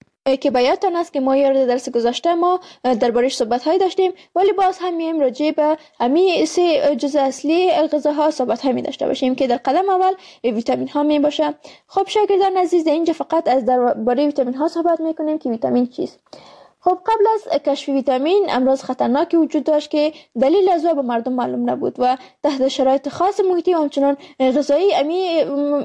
که بیاتون است که ما یاد درس گذشته ما دربارش صحبت های داشتیم، ولی باز هم میایم راجع به امی سه جزء اصلی غذاها صحبت های می داشته باشیم که در قدم اول ویتامین ها می باشه. خب شاگردان عزیز، اینجا فقط از درباره ویتامین ها صحبت میکنیم که ویتامین چیست. خب قبل از کشف ویتامین امراض خطرناکی وجود داشت که دلیل از او به مردم معلوم نبود و تحت شرایط خاص محیطی و همچنان غذایی امی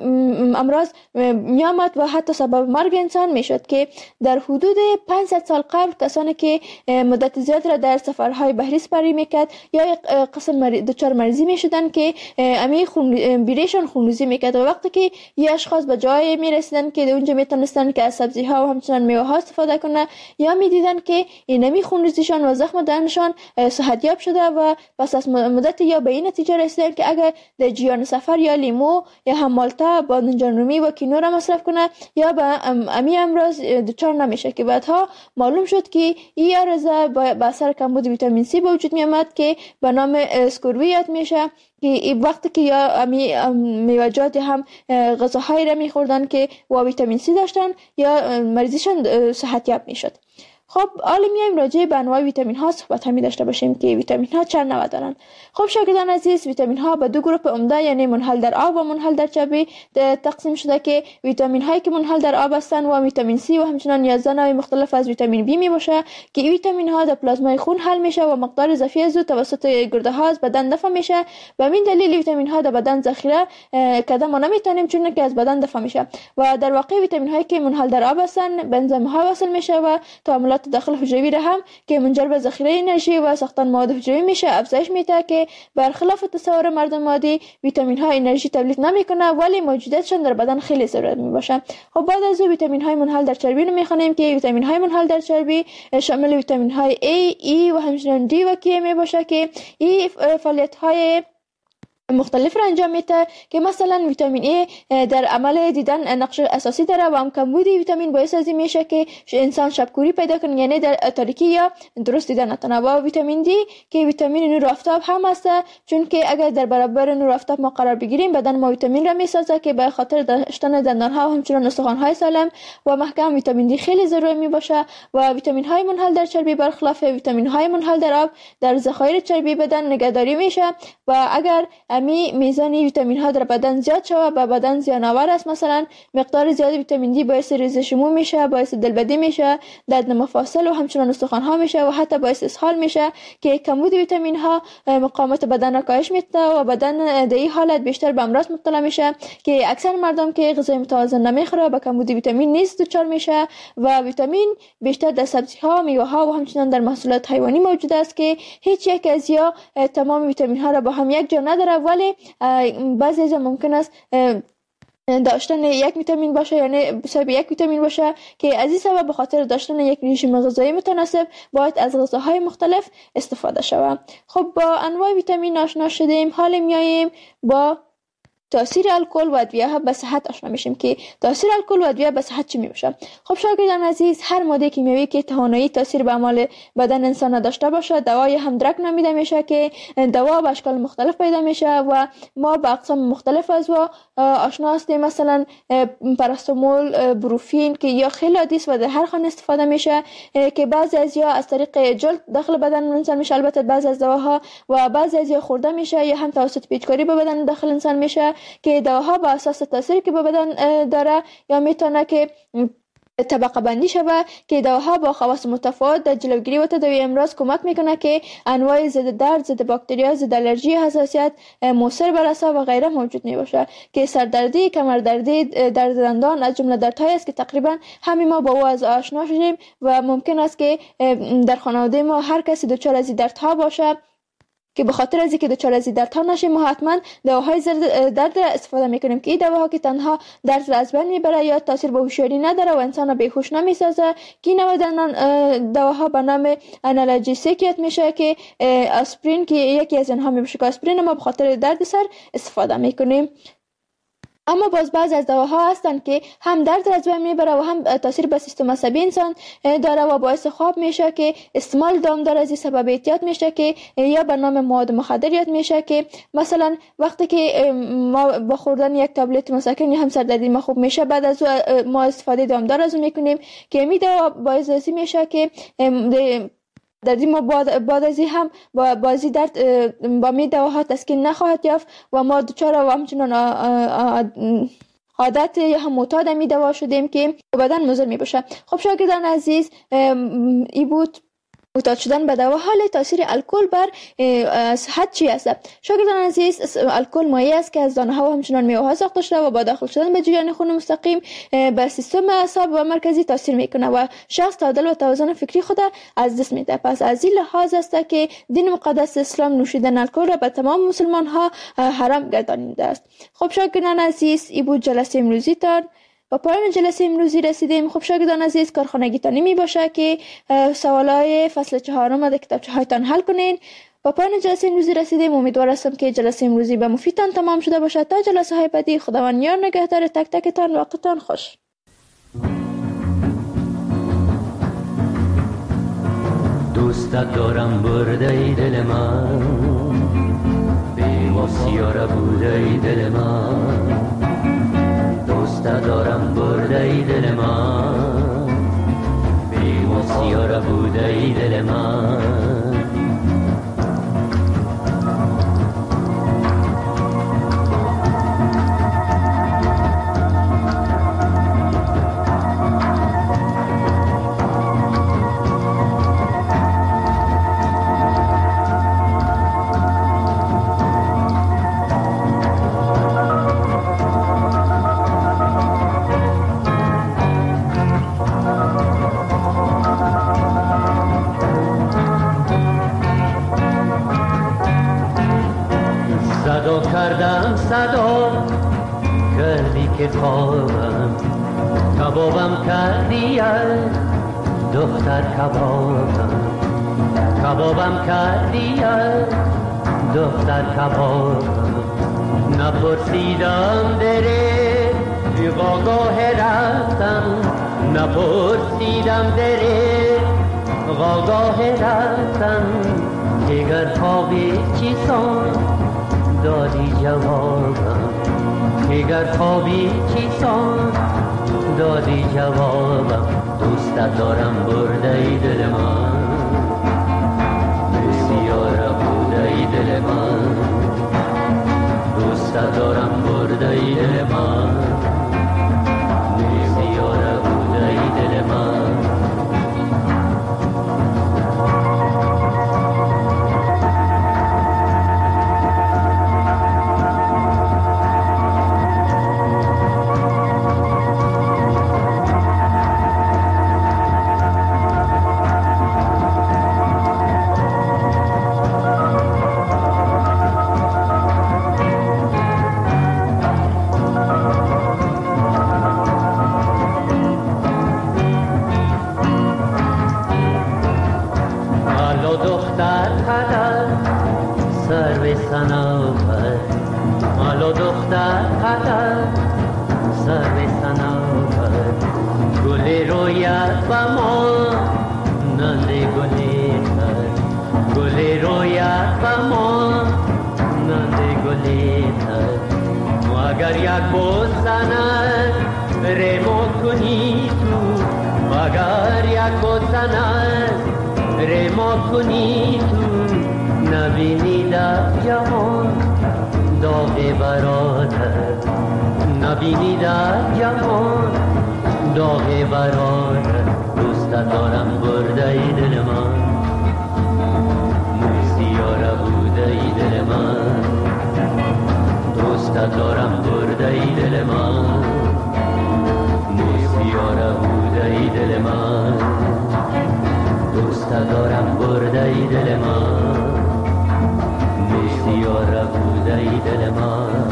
امراض می آمد و حتی سبب مرگ انسان می شد، که در حدود پانصد سال قبل کسانی که مدت زیاد را در سفرهای بحری سپری میکرد یا یک قسم دچار مریضی می شدن که امی خون بیریشان خونریزی میکرد و وقتی که یه اشخاص به جای می رسیدن که در اونجا میتونستن که از سبزی ها و همچنان میوه ها استفاده کنه یا می دیدن که اینمی خونریزیشان و زخم دهنشان صحتیاب شده و پس از مدت یا به این نتیجه رسیدن که اگر در جریان سفر یا لیمو یا هم مالتا، بادمجان رومی و کینو را مصرف کنه یا به امی امراض دچار نمیشه، که بعدها معلوم شد که این عرضه به اثر کمبود ویتامین سی به وجود می آمد که به نام اسکوروی یاد میشه، که وقتی که یا امی میوه‌جات هم غذاهایی را میخوردن که با ویتامین سی داشتن یا مریضیشان صحتیاب میشد. خب حالا میایم راجع به انواع ویتامین ها صحبت هم داشته باشیم که ویتامین ها چند نوع دارن. خب شاگردان عزیز، ویتامین ها به دو گروه عمده یعنی منحل در آب و منحل در چربی تقسیم شده، که ویتامین هایی که منحل در آب هستند و ویتامین سی و همچنین یازده نوع مختلف از ویتامین بی می باشه، که این ویتامین ها در پلازمای خون حل میشه و مقدار اضافی از او توسط گرده ها از بدن دفع میشه و همین دلیل ویتامین ها در بدن ذخیره کردن ما نمیتونیم چون که از بدن دفع میشه و در واقع ویتامین هایی که منحل در آب هستند به انزیم ها وصل میشه و تعاملات داخل حجروی را هم که منجر به ذخیره انرژی و ساختن مواد حجروی میشه افزایش میده، که برخلاف تصور مردم عادی ویتامین ها انرژی تولید نمیکنه ولی موجودیتشان در بدن خیلی ضرورت میباشه. خب بعد از ویتامین های منحل در چربی رو میخوانیم که ویتامین های منحل در چربی شامل ویتامین های A، E و همچنین D و K میباشه، که این فعالیت های مختلف را انجام میده که مثلا ویتامین ای در عمل دیدن نقش اساسی داره و هم کمبود ویتامین باعث از این میشه که انسان شبکوری پیدا کنه، یعنی در تاریکی یا درست دیدن نتونه. و ویتامین دی که ویتامین نور آفتاب هم هست، چون که اگر در برابر نور آفتاب ما قرار بگیریم بدن ما ویتامین را میسازه که به خاطر داشتن دندان ها و همچنین استخوان های سالم و محکم ویتامین دی خیلی ضروری می باشه. و ویتامین های منحل در چربی برخلاف ویتامین های منحل در آب در ذخایر چربی بدن نگهداری میشه و اگر می میزان ویتامین ها در بدن زیاد شود و بدن زیان‌آور است، مثلا مقدار زیاد ویتامین دی باعث ریزش مو میشه، باعث دلبدی میشه، درد مفاصل و همچنین استخوان ها میشه و حتی باعث اسهال میشه که کمبود ویتامین ها مقاومت بدن را کاهش میده و بدن در این حالت بیشتر به امراض مبتلا میشه که اکثر مردم که غذای متوازن نمیخوره با کمبود ویتامین نیز دچار میشه. و ویتامین بیشتر در سبزی ها، میوه ها و همچنین در محصولات حیوانی موجود است که هیچ یک از یا تمام ویتامین ها را با هم یک جا نداره، ولی بعضی از ممکن است داشتن یک ویتامین باشه، یعنی بسبب یک ویتامین باشه که از این سبب به خاطر داشتن یک رژیم غذایی متناسب باید از غذاهای مختلف استفاده شود. خب با انواع ویتامین آشنا شدیم، حالا میاییم با تاثیر الکل و ادویه ها به صحت آشنا میشیم که تاثیر الکل و ادویه به صحت چی میشه. خب شاگردان عزیز، هر ماده کیمیایی که توانایی تاثیر به اعمال بدن انسان داشته باشه دوای هم درک نامیده میشه که دوا به اشکال مختلف پیدا میشه و ما به اقسام مختلف از و آشنا هستیم. مثلا پاراستامول، بروفین که یا خیلی عادی است و در هر خانه استفاده میشه که بعضی از یا از طریق جلد داخل بدن انسان میشه، البته بعضی از دواها و بعضی از یا خورده میشه یا هم توسط پیچکاری به بدن داخل انسان میشه که دواها با اساس تاثیری که به بدن داره یا میتونه که طبقه بندی شود که دواها با خواص متفاوت در جلوگیری و تداوی امراض کمک میکنه که انواع ضد درد، ضد باکتریا، ضد الرژی، حساسیت، موثر بر اعصاب و غیره موجود میباشه که سردردی، کمردردی، درد دندان از جمله دردهایی است که تقریبا همه ما با او از آشنا شدیم و ممکن است که در خانواده ما هر کسی دچار از این دردها باشه که به خاطر از اینکه دچار از دردها نشیم ما حتما دواهای درد را استفاده میکنیم که این دواها که تنها درد را از بین میبره یا تاثیر به هوشیاری نداره و انسان را بیهوش نمیسازه که این نوع دواها به نام آنالژیسیک میشه که آسپرین که یکی از اینها میشه که آسپرین ما به خاطر درد سر استفاده میکنیم. اما باز بعض از دواها هستند که هم درد را از بین میبره و هم تاثیر به سیستم عصبی انسان داره و باعث خواب میشه که استعمال دامدار از این سبب احتیاط میشه که یا به نام مواد مخدر یاد میشه که مثلا وقتی که ما با خوردن یک تابلت مسکن یا هم سردردی ما خوب میشه بعد از ما استفاده دامدار از اون میکنیم که می دوا باعث از این میشه که دردی ما بعد از این هم با بازی درد با می دواها تسکین نخواهد یافت و ما دچار و همچنان عادت یا هم معتاد می دوا شدیم که بدن مضر می باشه. خب شاگردان عزیز، ای بود معتاد شدن به دوا. حال تاثیر الکل بر صحت چی است؟ شاگردان عزیز، الکل مایع است که از دانه ها و همچنان میوه ها ساخته شده و با داخل شدن به جریان خون مستقیم به سیستم اعصاب و مرکزی تاثیر میکنه و شخص تعادل و توازن فکری خود از دست میده. پس از این لحاظ است که دین مقدس اسلام نوشیدن الکل را به تمام مسلمان ها حرام گردانیده است. خب شاگردان عزیز، این بود جلسه امروزی تان. با پایان جلسه امروزی رسیدیم. خب شاگردان عزیز، کارخانگیتانی می باشه که سوالای فصل چهارم در کتابچه هایتان حل کنین. با پایان جلسه امروزی رسیدیم. امیدوار هستم که جلسه امروزی به مفیدتان تمام شده باشد. تا جلسه های بعدی، خداوند یار نگهدار تک تکتان. وقتتان خوش. دوستت دارم برده ای دل من، بی‌واسیاره بوده ای دل من. دوستت دارم برده ای دل من، بی‌واسیاره بوده ای دل من. کردم صدا کردی که خوابم، کبابم کردی از دختر کبابم، کبابم کردی از دختر کباب نپرسیدم دره غاگاه رفتم نپرسیدم دره غاگاه رفتم دیگر خوابی چیسان دادی جوابم دیگر خوابی چیسان دادی جوابم دوست دارم برده ای دل من بسیار بوده ای دل من دوست دارم برده ای دل من بسیار بوده ای دل من اگر یک بزند رمو کنی تو اگر یک بزند رمو کنی تو نبینی در جهان داغ برادر نبینی در جهان داغ برادر دوست دارم برده ای دل من موسیاره بوده ای دل من دوست دارم برده ای دل من موسیاره بوده ای دل من دوست دارم برده ای دل من موسیاره بوده ای دل من